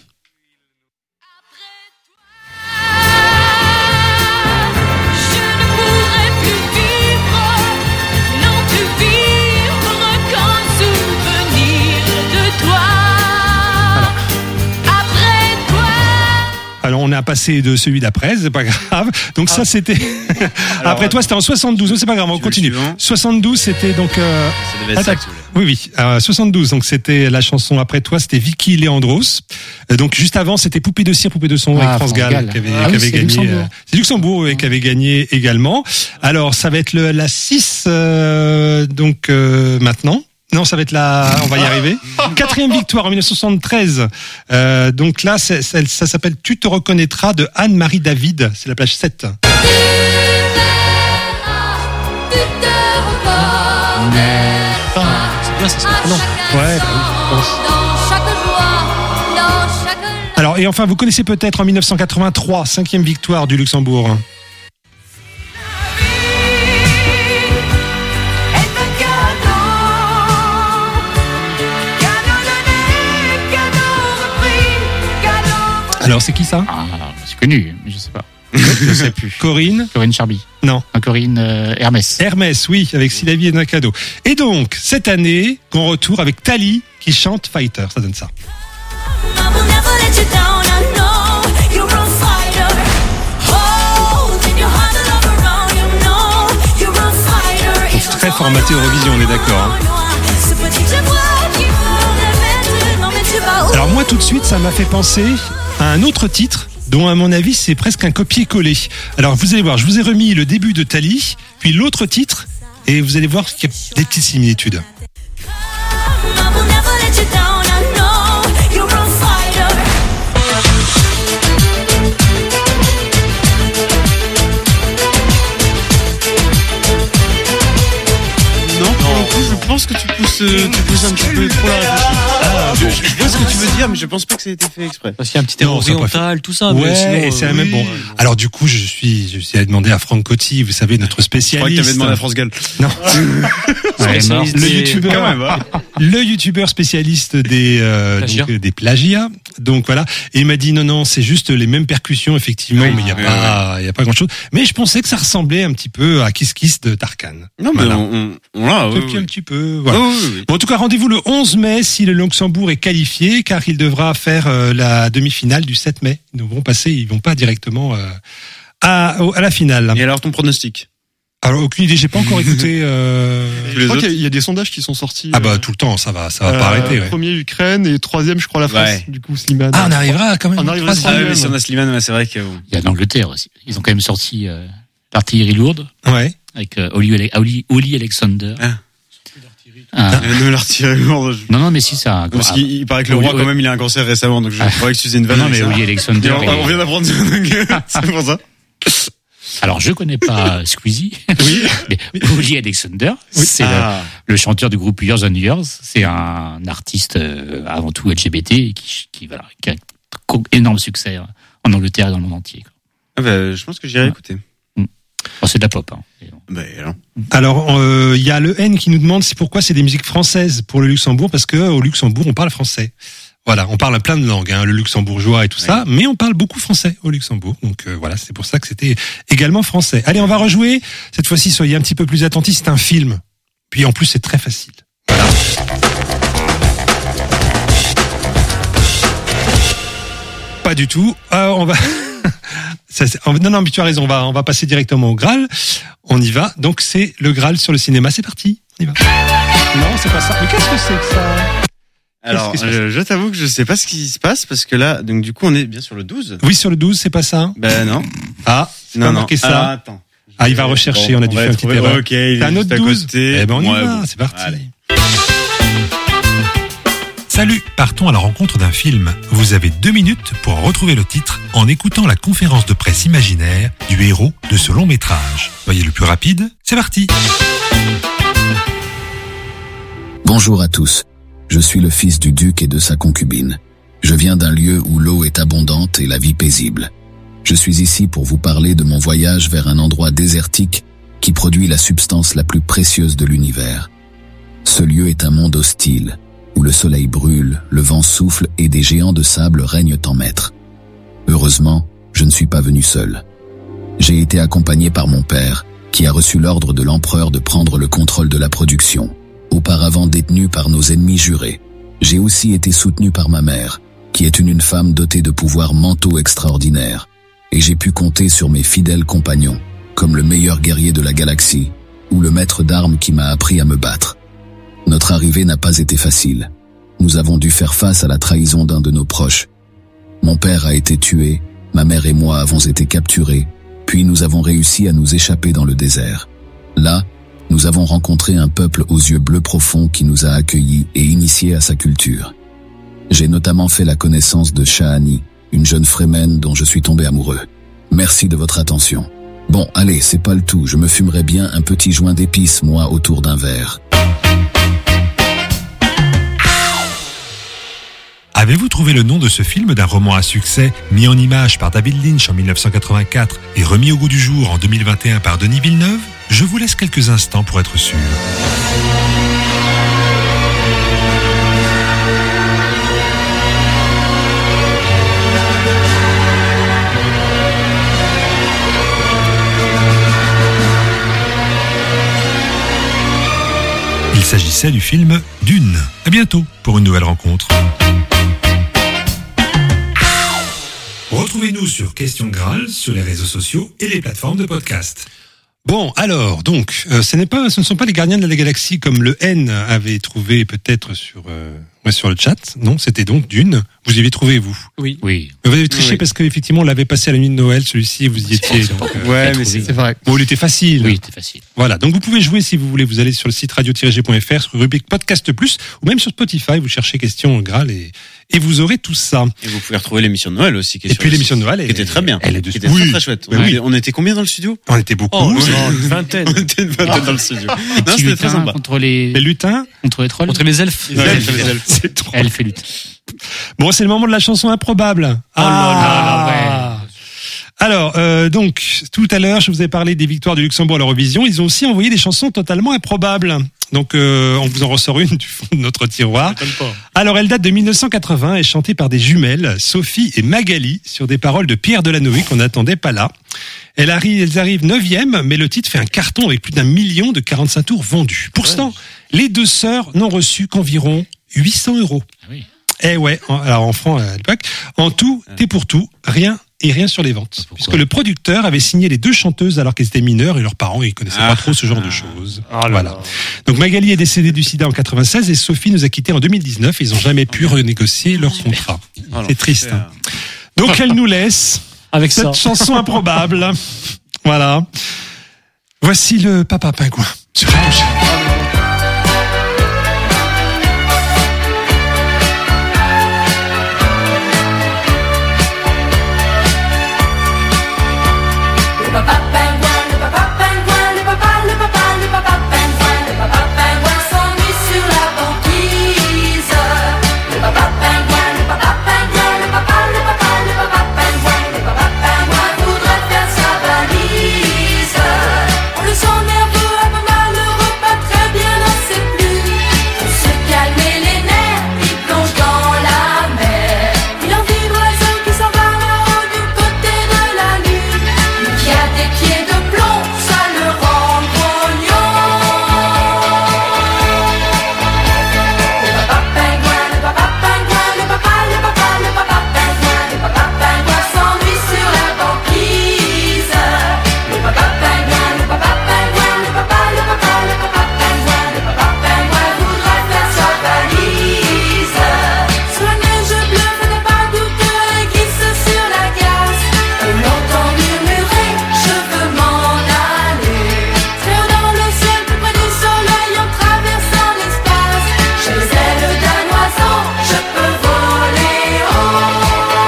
Alors on a passé de celui d'après, c'est pas grave. Donc ça c'était après toi c'était en soixante-douze, c'est pas grave, on continue. soixante-douze c'était donc euh... Ça devait être ça que tu voulais. Oui oui, euh, soixante-douze donc c'était la chanson après toi, c'était Vicky Leandros. Euh, donc juste avant c'était Poupée de cire, Poupée de son Ah, avec France Gall, Gall. qui avait, Ah qui oui, avait c'est gagné. Luxembourg. euh, c'est Luxembourg oui, qui avait gagné également. Alors ça va être le, la six euh, donc euh, maintenant. Non, ça va être la. On va y arriver. Quatrième victoire en mille neuf cent soixante-treize. Euh, donc là, c'est, c'est, ça s'appelle Tu te reconnaîtras de Anne-Marie David. C'est la plage sept. C'est bien, ça se non. Ouais, bah oui, je pense. Alors, et enfin, vous connaissez peut-être en mille neuf cent quatre-vingt-trois, cinquième victoire du Luxembourg. Alors, c'est qui ça? Ah, c'est connu, mais je sais pas. Je sais plus. Corinne? Corinne Charby. Non. Ah, Corinne euh, Hermès. Hermès, oui, avec Sylvie et Nakado. Et donc, cette année, qu'on retourne avec Tali qui chante Fighter. Ça donne ça. C'est très formaté Eurovision, on est d'accord. Hein. Alors moi, tout de suite, ça m'a fait penser à un autre titre dont, à mon avis, c'est presque un copier-coller. Alors, vous allez voir, je vous ai remis le début de Tali, puis l'autre titre, et vous allez voir qu'il y a des petites similitudes. Non, pour le coup, je pense que tu pousses, euh, tu pousses un petit peu trop la réflexion. Ah, je, je vois ce que tu veux dire, mais je pense pas que ça a été fait exprès. Parce qu'il y a un petit air Non, ça oriental, tout ça. Ouais, mais sinon, et c'est euh, la même. oui. Bon. Alors du coup, je suis, je suis allé demander à Franck Coty, vous savez, notre Je crois que spécialiste. t'avais demandé à France Gall. Non. Ouais, mort. Le youtubeur, Quand même, hein. le youtubeur spécialiste des euh, Plagiat. donc, euh, des plagiats. Donc voilà, et il m'a dit non non, c'est juste les mêmes percussions effectivement, Oui. mais il y a Oui, pas il y a pas grand-chose. Mais je pensais que ça ressemblait un petit peu à Kiss Kiss de Tarkan. Non, mais Voilà. on, on, on l'a, Un oui, petit, oui. un petit peu. Voilà. Oui, oui, oui. Bon, en tout cas, rendez-vous le onze mai si le Luxembourg est qualifié, car il devra faire euh, la demi-finale du sept mai. Ils vont passer, ils vont pas directement euh, à, au- à la finale. Et alors ton pronostic? Alors aucune idée, j'ai pas encore écouté. Euh... Tous Je les crois autres qu'il y a- il y a des sondages qui sont sortis. Ah bah euh, tout le temps, ça va, ça va euh, pas arrêter. Ouais. Premier Ukraine et troisième, je crois, la France. Ouais. Du coup, Slimane. Ah, on arrivera quand même. On arrivera troisième. Ah oui, mais si on a Slimane, ouais, c'est vrai que bon. Il y a l'Angleterre aussi. Ils ont quand même sorti euh, l'artillerie lourde Ouais. avec euh, Oli, Ale- Oli, Oli Alexander. Ah. Ah. Euh, Ne leur tirez lourd. je- Non, non, mais si ça. Parce qu'il il paraît que le Oli- roi, quand même, il a un cancer récemment, donc je Ah. croyais que tu faisais une vanne. Non, mais avec ça. Oli Alexander. Et on, est- on vient d'apprendre, donc, c'est pour ça. Alors, je connais pas Squeezie. Oui. Mais Oli Alexander, Oui. c'est Ah. le, le chanteur du groupe Years and Years. C'est un artiste euh, avant tout L G B T et qui, qui, voilà, qui a un énorme succès euh, en Angleterre et dans le monde entier. Quoi. Ah bah, je pense que j'irai écouter. Bon, c'est de la pop. Hein. Et bon. Bah, alors. Alors euh, il y a le N qui nous demande si pourquoi c'est des musiques françaises pour le Luxembourg, parce que au Luxembourg on parle français. Voilà, on parle plein de langues, hein, le luxembourgeois et tout ça, mais on parle beaucoup français au Luxembourg. Donc euh, voilà, c'est pour ça que c'était également français. Allez, on va rejouer. Cette fois-ci, soyez un petit peu plus attentifs. C'est un film. Puis en plus, c'est très facile. Voilà. Pas du tout. Euh, on va. Ça, c'est- non, non, mais tu as raison. On va, on va passer directement au Graal. On y va. Donc c'est le Graal sur le cinéma. C'est parti. On y va. Non, c'est pas ça. Mais qu'est-ce que c'est que ça? Alors, Qu'est-ce qui se je, je t'avoue que je sais pas ce qui se passe parce que là, donc du coup, on est bien sur le douze. Oui, sur le douze, c'est pas ça. Ben non. Ah, c'est Non, pas non. marqué ça. Alors, attends. Ah, il va rechercher, on a dû va faire une trouver- petite erreur. Ok, il est T'as un juste autre à douze. côté. Eh ben, on y Ouais, va, bon. c'est parti. Allez. Salut, partons à la rencontre d'un film. Vous avez deux minutes pour en retrouver le titre en écoutant la conférence de presse imaginaire du héros de ce long métrage. Soyez le plus rapide, c'est parti. Bonjour à tous. Je suis le fils du duc et de sa concubine. Je viens d'un lieu où l'eau est abondante et la vie paisible. Je suis ici pour vous parler de mon voyage vers un endroit désertique qui produit la substance la plus précieuse de l'univers. Ce lieu est un monde hostile, où le soleil brûle, le vent souffle et des géants de sable règnent en maître. Heureusement, je ne suis pas venu seul. J'ai été accompagné par mon père, qui a reçu l'ordre de l'empereur de prendre le contrôle de la production, auparavant détenu par nos ennemis jurés. J'ai aussi été soutenu par ma mère, qui est une, une femme dotée de pouvoirs mentaux extraordinaires, et j'ai pu compter sur mes fidèles compagnons, comme le meilleur guerrier de la galaxie, ou le maître d'armes qui m'a appris à me battre. Notre arrivée n'a pas été facile. Nous avons dû faire face à la trahison d'un de nos proches. Mon père a été tué, ma mère et moi avons été capturés, puis nous avons réussi à nous échapper dans le désert. Là, nous avons rencontré un peuple aux yeux bleus profonds qui nous a accueillis et initiés à sa culture. J'ai notamment fait la connaissance de Shahani, une jeune Fremen dont je suis tombé amoureux. Merci de votre attention. Bon, allez, c'est pas le tout, je me fumerai bien un petit joint d'épices, moi, autour d'un verre. Avez-vous trouvé le nom de ce film d'un roman à succès mis en image par David Lynch en mille neuf cent quatre-vingt-quatre et remis au goût du jour en deux mille vingt et un par Denis Villeneuve? Je vous laisse quelques instants pour être sûr. Il s'agissait du film Dune. À bientôt pour une nouvelle rencontre. Retrouvez-nous sur Question Graal sur les réseaux sociaux et les plateformes de podcast. Bon, alors, donc, euh, ce n'est pas, ce ne sont pas les gardiens de la galaxie comme le N avait trouvé peut-être sur, euh, ouais, sur le chat. Non, c'était donc Dune. Vous y avez trouvé, vous? Oui. Oui. Vous avez triché Oui. parce qu'effectivement, on l'avait passé à la nuit de Noël, celui-ci, vous y étiez. Donc, euh, Ouais, mais trouvé. c'est vrai. bon, il était facile. Oui, c'était facile. Voilà. Donc, vous pouvez jouer si vous voulez. Vous allez sur le site radio tiret g point f r, sur la rubrique Podcast Plus, ou même sur Spotify. Vous cherchez Question Graal et, Et vous aurez tout ça. Et vous pouvez retrouver l'émission de Noël aussi. Qui est Et sur puis le l'émission de site, Noël, qui était très bien. Elle est de... Qui était oui. très très chouette. Oui. On, était, on était combien dans le studio? On était beaucoup. Oh, non, une vingtaine. On était une vingtaine dans le studio. Les Non, petits c'était très lutins sympa. contre les... Les lutins. Contre les trolls. Contre les elfes. Les elfes, les elfes. C'est trop. Elfes et lutins. Bon, c'est le moment de la chanson improbable. Oh là là, ouais. Alors, euh, donc, tout à l'heure, je vous ai parlé des victoires du Luxembourg à l'Eurovision. Ils ont aussi envoyé des chansons totalement improbables. Donc, euh, on vous en ressort une du fond de notre tiroir. Alors, elle date de mille neuf cent quatre-vingts et est chantée par des jumelles, Sophie et Magali, sur des paroles de Pierre Delanoë qu'on n'attendait pas là. Elle arrive, elles arrivent neuvième, mais le titre fait un carton avec plus d'un million de quarante-cinq tours vendus. Pourtant, les deux sœurs n'ont reçu qu'environ huit cents euros. Ah oui. Eh ouais, en, alors en francs à l'époque. En tout, t'es pour tout, rien et rien sur les ventes. Puisque le producteur avait signé les deux chanteuses alors qu'elles étaient mineures et leurs parents, ils connaissaient Ah. pas trop ce genre de choses. Ah là Voilà. là. Donc Magali est décédée du sida en quatre-vingt-seize et Sophie nous a quittés en deux mille dix-neuf. Ils ont jamais pu renégocier leur contrat. Oh, C'est triste. l'enfer. Hein. Donc elle nous laisse Avec cette ça. chanson improbable. Voilà. Voici le Papa Pingouin sur Radio G. Le papa pingouin, le papa pingouin, le papa, le papa, le papa pingouin, le papa pingouin s'ennuie sur la banquise. Le papa pingouin, le papa pingouin, le papa, le papa, le papa pingouin, le papa pingouin voudrait faire sa valise. On le sent nerveux, un peu malheureux, pas très bien dans ses plumes. Pour se calmer les nerfs, il plonge dans la mer. Il en vit l'oiseau qui s'en va là-haut du côté de la lune. Lui qui a des pieds de plomb, ça le rend grognon. Le papa pingouin, le papa pingouin, le papa, le papa, le papa pingouin, le papa pingouin s'ennuie sur la banquise. Le papa pingouin, le papa pingouin, le papa, le papa, le papa pingouin, le papa pingouin voudrait faire sa valise. Sur la neige bleue, venez pas douter et glisse sur la glace. On l'entend murmurer, je veux m'en aller. Très haut dans le ciel, plus près du soleil, en traversant l'espace. J'ai les ailes d'un oiseau, je peux voler haut.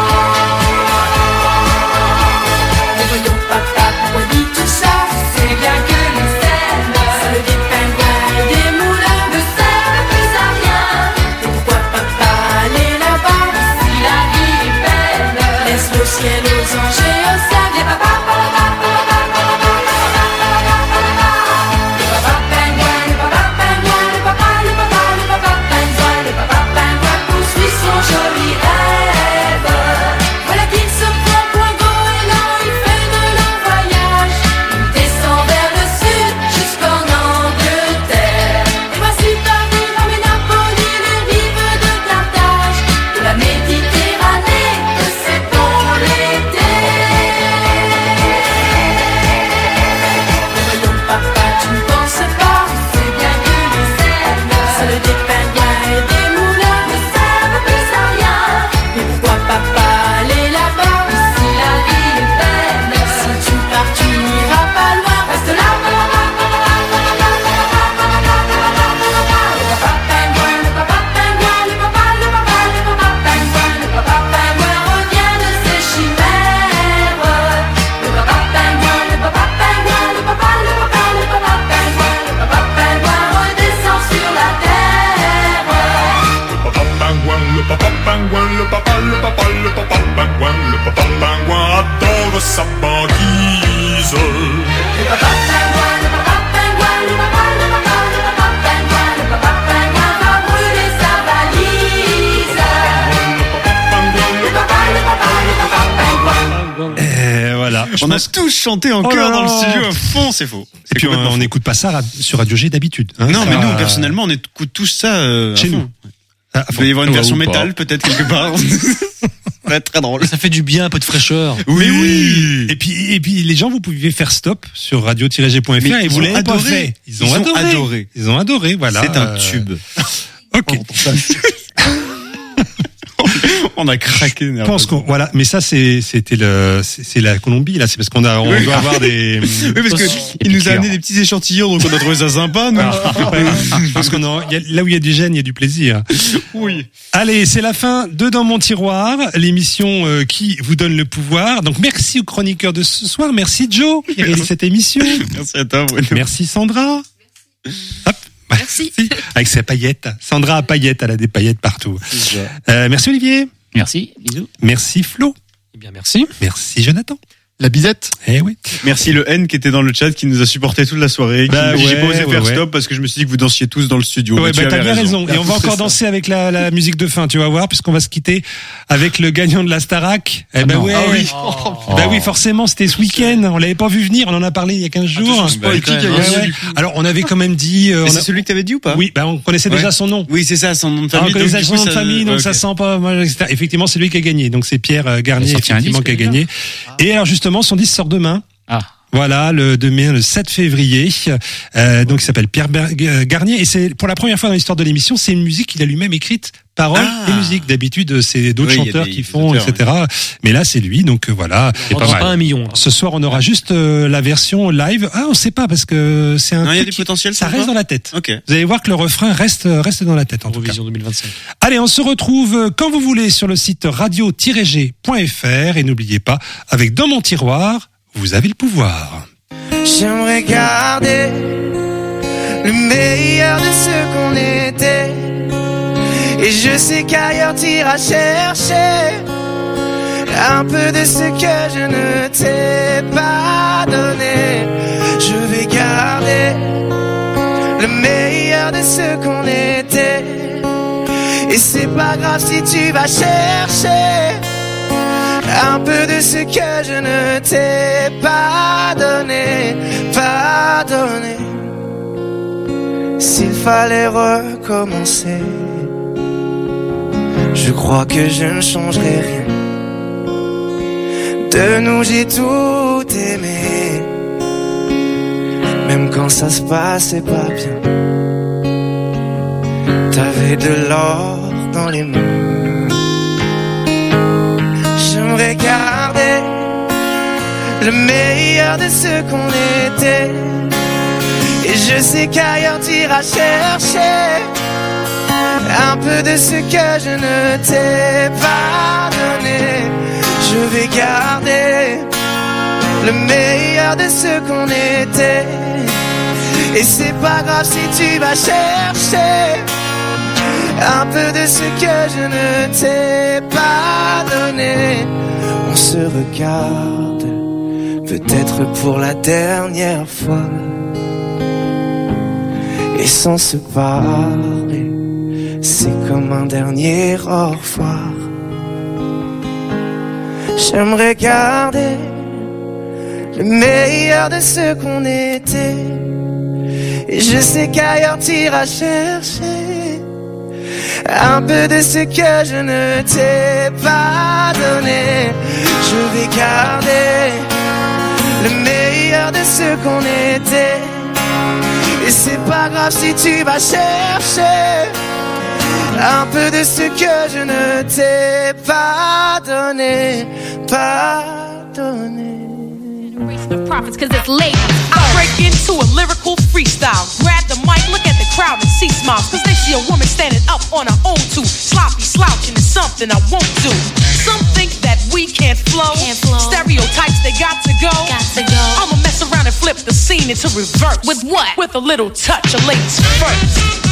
Mais voyons papa, pourquoi dit tout ça? C'est bien que les ailes, ça le dit pingouin et des moulins ne servent plus à rien. Et pourquoi papa aller là-bas si la vie est belle? Laisse le ciel aux anges et aux sables. Et papa, papa, papa, papa, papa, le papa pingouin, le papa pingouin, le papa, le papa, le papa pingouin, le papa pingouin poursuit son joli rêve. Voilà qu'il se prend pour un gros élan, il fait de long voyage. Il descend vers le sud jusqu'en Angleterre. Et voici Paris, Rome et Napoli, les rives de Carthage, de la Méditerranée, de ses ponts l'été. Voyons papa, tu ne penses pas, c'est bien que les ailes, seuls des pingouins et des moulins ne servent plus à rien. Mais pourquoi papa aller là-bas si la vie est belle? Si tu pars, tu n'iras pas loin, reste là. Le papa pingouin, le papa pingouin, le papa, le papa, le papa pingouin, le papa pingouin revient de ses chimères. Le papa pingouin, le papa pingouin, le papa, le papa, le papa pingouin, le papa pingouin redescend sur la terre. Le papa pingouin, le papa pingouin, le papa, le papa, le papa pingouin, le papa pingouin adore sa banquise. Le papa pingouin, le papa pingouin, le papa, le papa, le papa pingouin, le papa pingouin va brûler sa valise. Le papa, le papa, le papa pingouin. Et voilà. Je On a pense- tous chanté en Oh chœur là dans le là. studio à fond, c'est faux. Et C'est puis on complètement on faux. n'écoute pas ça ra- sur Radio G d'habitude. hein. Non, mais Ça- nous, personnellement, on écoute tous ça euh, à Chez fond. nous. Ah, Il doit y avoir une ou version pas. métal, peut-être quelque part. Ça va être très drôle. Ça fait du bien, un peu de fraîcheur. Mais oui. Et puis, et puis, les gens, vous pouvez faire stop sur radio tiret g point f r Mais et ils vous ont l'avez pas adoré. fait. Ils ont, Ils ont adoré. adoré. Ils ont adoré, voilà. C'est un Euh, tube. Ok. On a craqué. Je pense qu'on, voilà, mais ça c'est, c'était le, c'est, c'est la Colombie là, c'est parce qu'on a, on Oui. doit avoir des. Oui, parce que il nous a amené des petits échantillons, donc on a trouvé ça sympa, nous. Parce qu'on a, il y a- là où il y a du gène, il y a du plaisir. Oui. Allez, c'est la fin de Dans mon tiroir, l'émission euh, qui vous donne le pouvoir. Donc merci aux chroniqueurs de ce soir, merci Joe qui réalise cette émission. Merci à toi, Bruno. Merci Sandra. Hop. Merci. Avec ses paillettes. Sandra a paillettes, elle a des paillettes partout. Euh, merci Olivier. Merci, bisous. Merci Flo. Eh bien, merci. Merci Jonathan. La bisette. Eh oui. Merci le N qui était dans le chat, qui nous a supporté toute la soirée. Qui Bah nous- J'ai ouais, pas osé ouais, faire ouais. stop parce que je me suis dit que vous dansiez tous dans le studio. Ouais, Mais tu bah, t'as avais bien raison. Et on va C'est encore ça. danser avec la, la musique de fin, tu vas voir, puisqu'on va se quitter avec le gagnant de la Starac. Eh ben non. ouais. Ah oui. Bah oui, forcément, c'était ce week-end. On l'avait pas vu venir. On en a parlé il y a quinze jours. C'est pas qui a Ouais, gagné, ouais. du coup. Alors, on avait quand même dit, euh, Mais on c'est a- celui que t'avais dit ou pas? oui, bah, on connaissait Ouais. déjà son nom. Oui, c'est ça, son nom de Ah, on famille. connaissait donc, du son coup, nom de ça- famille, donc ok. ça sent pas mal, et cetera. Effectivement, c'est lui qui a gagné. Donc c'est Pierre euh, Garnier, Il a sorti un effectivement, disque, qui a déjà. gagné. Et alors justement, son disque sort demain. Ah. Voilà, le demain, le sept février. Euh, donc il s'appelle Pierre Ber- euh, Garnier et c'est pour la première fois dans l'histoire de l'émission, c'est une musique qu'il a lui-même écrite, paroles Ah. et musique. D'habitude, c'est d'autres Oui, il y a chanteurs des qui font, auteurs, et cetera. Mais là, c'est lui, donc euh, voilà. On pas vendra mal. pas un million. hein. Ce soir, on aura juste euh, la version live. Ah, on sait pas parce que c'est un. Non, il y a truc du qui- potentiel, Ça ça, reste ou dans pas la tête. Ok. Vous allez voir que le refrain reste reste dans la tête en tout cas. Eurovision deux mille vingt-cinq. Allez, on se retrouve euh, quand vous voulez sur le site radio tiret g point f r et n'oubliez pas, avec Dans mon tiroir, vous avez le pouvoir. J'aimerais garder le meilleur de ce qu'on était. Et je sais qu'ailleurs t'iras chercher un peu de ce que je ne t'ai pas donné. Je vais garder le meilleur de ce qu'on était. Et c'est pas grave si tu vas chercher un peu de ce que je ne t'ai pas donné, pas donné. S'il fallait recommencer, je crois que je ne changerai rien. De nous j'ai tout aimé, même quand ça se passait pas bien. T'avais de l'or dans les mains. J'aimerais garder le meilleur de ce qu'on était. Et je sais qu'ailleurs t'iras chercher un peu de ce que je ne t'ai pas donné. Je vais garder le meilleur de ce qu'on était. Et c'est pas grave si tu vas chercher un peu de ce que je ne t'ai pas donné. On se regarde, peut-être pour la dernière fois, et sans se parler, c'est comme un dernier au revoir. J'aimerais garder le meilleur de ce qu'on était. Et je sais qu'ailleurs t'iras chercher un peu de ce que je ne t'ai pas donné. Je vais garder le meilleur de ce qu'on était. Et c'est pas grave si tu vas chercher un peu de ce que je ne t'ai pas donné, pas donné. The prophets, cause it's late. I break into a lyrical freestyle. Grab the mic, look at the crowd and see smiles. Cause they see a woman standing up on her own too. Sloppy slouching is something I won't do. Some think that we can't flow. Can't flow. Stereotypes, they got to go. Got to go. I'ma mess around and flip the scene into reverse. With what? With a little touch of ladies first.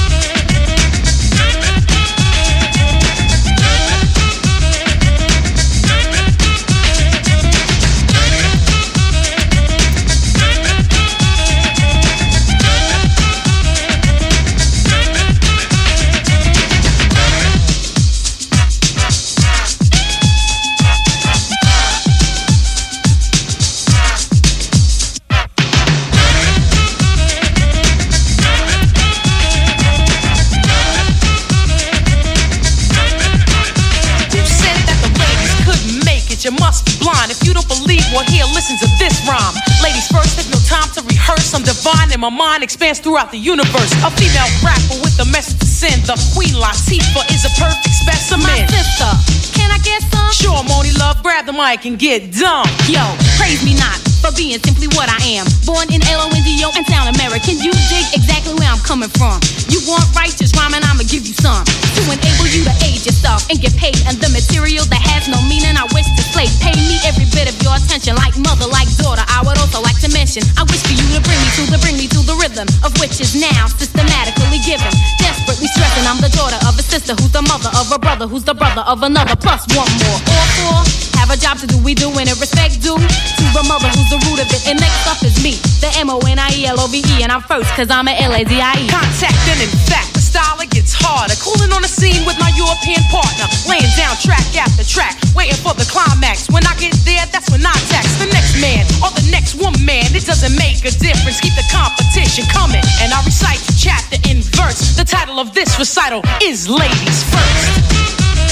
You must be blind if you don't believe, well here, listen to this rhyme. Ladies first, there's no time to rehearse. I'm divine and my mind expands throughout the universe. A female rapper with a message to send. The Queen Latifah is a perfect specimen. My sister, can I get some? Sure, Moni Love, grab the mic and get dumb. Yo, praise me not for being simply what I am. Born in L O N D O and sound American. You dig exactly where I'm coming from. You want righteous rhyming, I'ma give you some. To enable you to age yourself and get paid. And the material that has no meaning, I wish to slay. Pay me every bit of your attention, like mother, like daughter. I would also like to mention, I wish for you to bring me to the, bring me to the rhythm of which is now systematically given. Desperately stressing, I'm the daughter of a sister who's the mother of a brother who's the brother of another, plus one more. All four have a job to do, we doing it, respect due to the mother who's the root of it. And next up is me, the M O N I E L O V E, and I'm first cause I'm a L A D I E. Contact and in fact, the style it gets harder. Cooling on the scene with my European partner, laying down track after track, waiting for the climax. When I get there, that's when I tax the next man or the next woman. It doesn't make a difference, keep the competition coming. And I recite the chapter in verse. The title of this recital is Ladies First.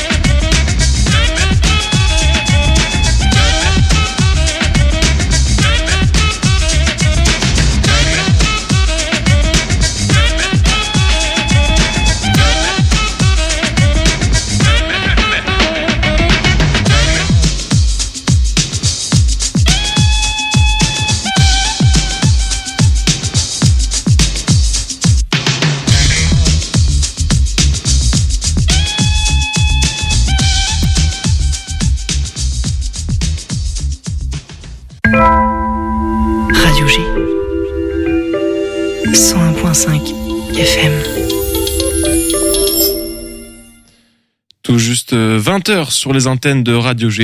Radio G cent un virgule cinq F M. Tout juste vingt heures sur les antennes de Radio G.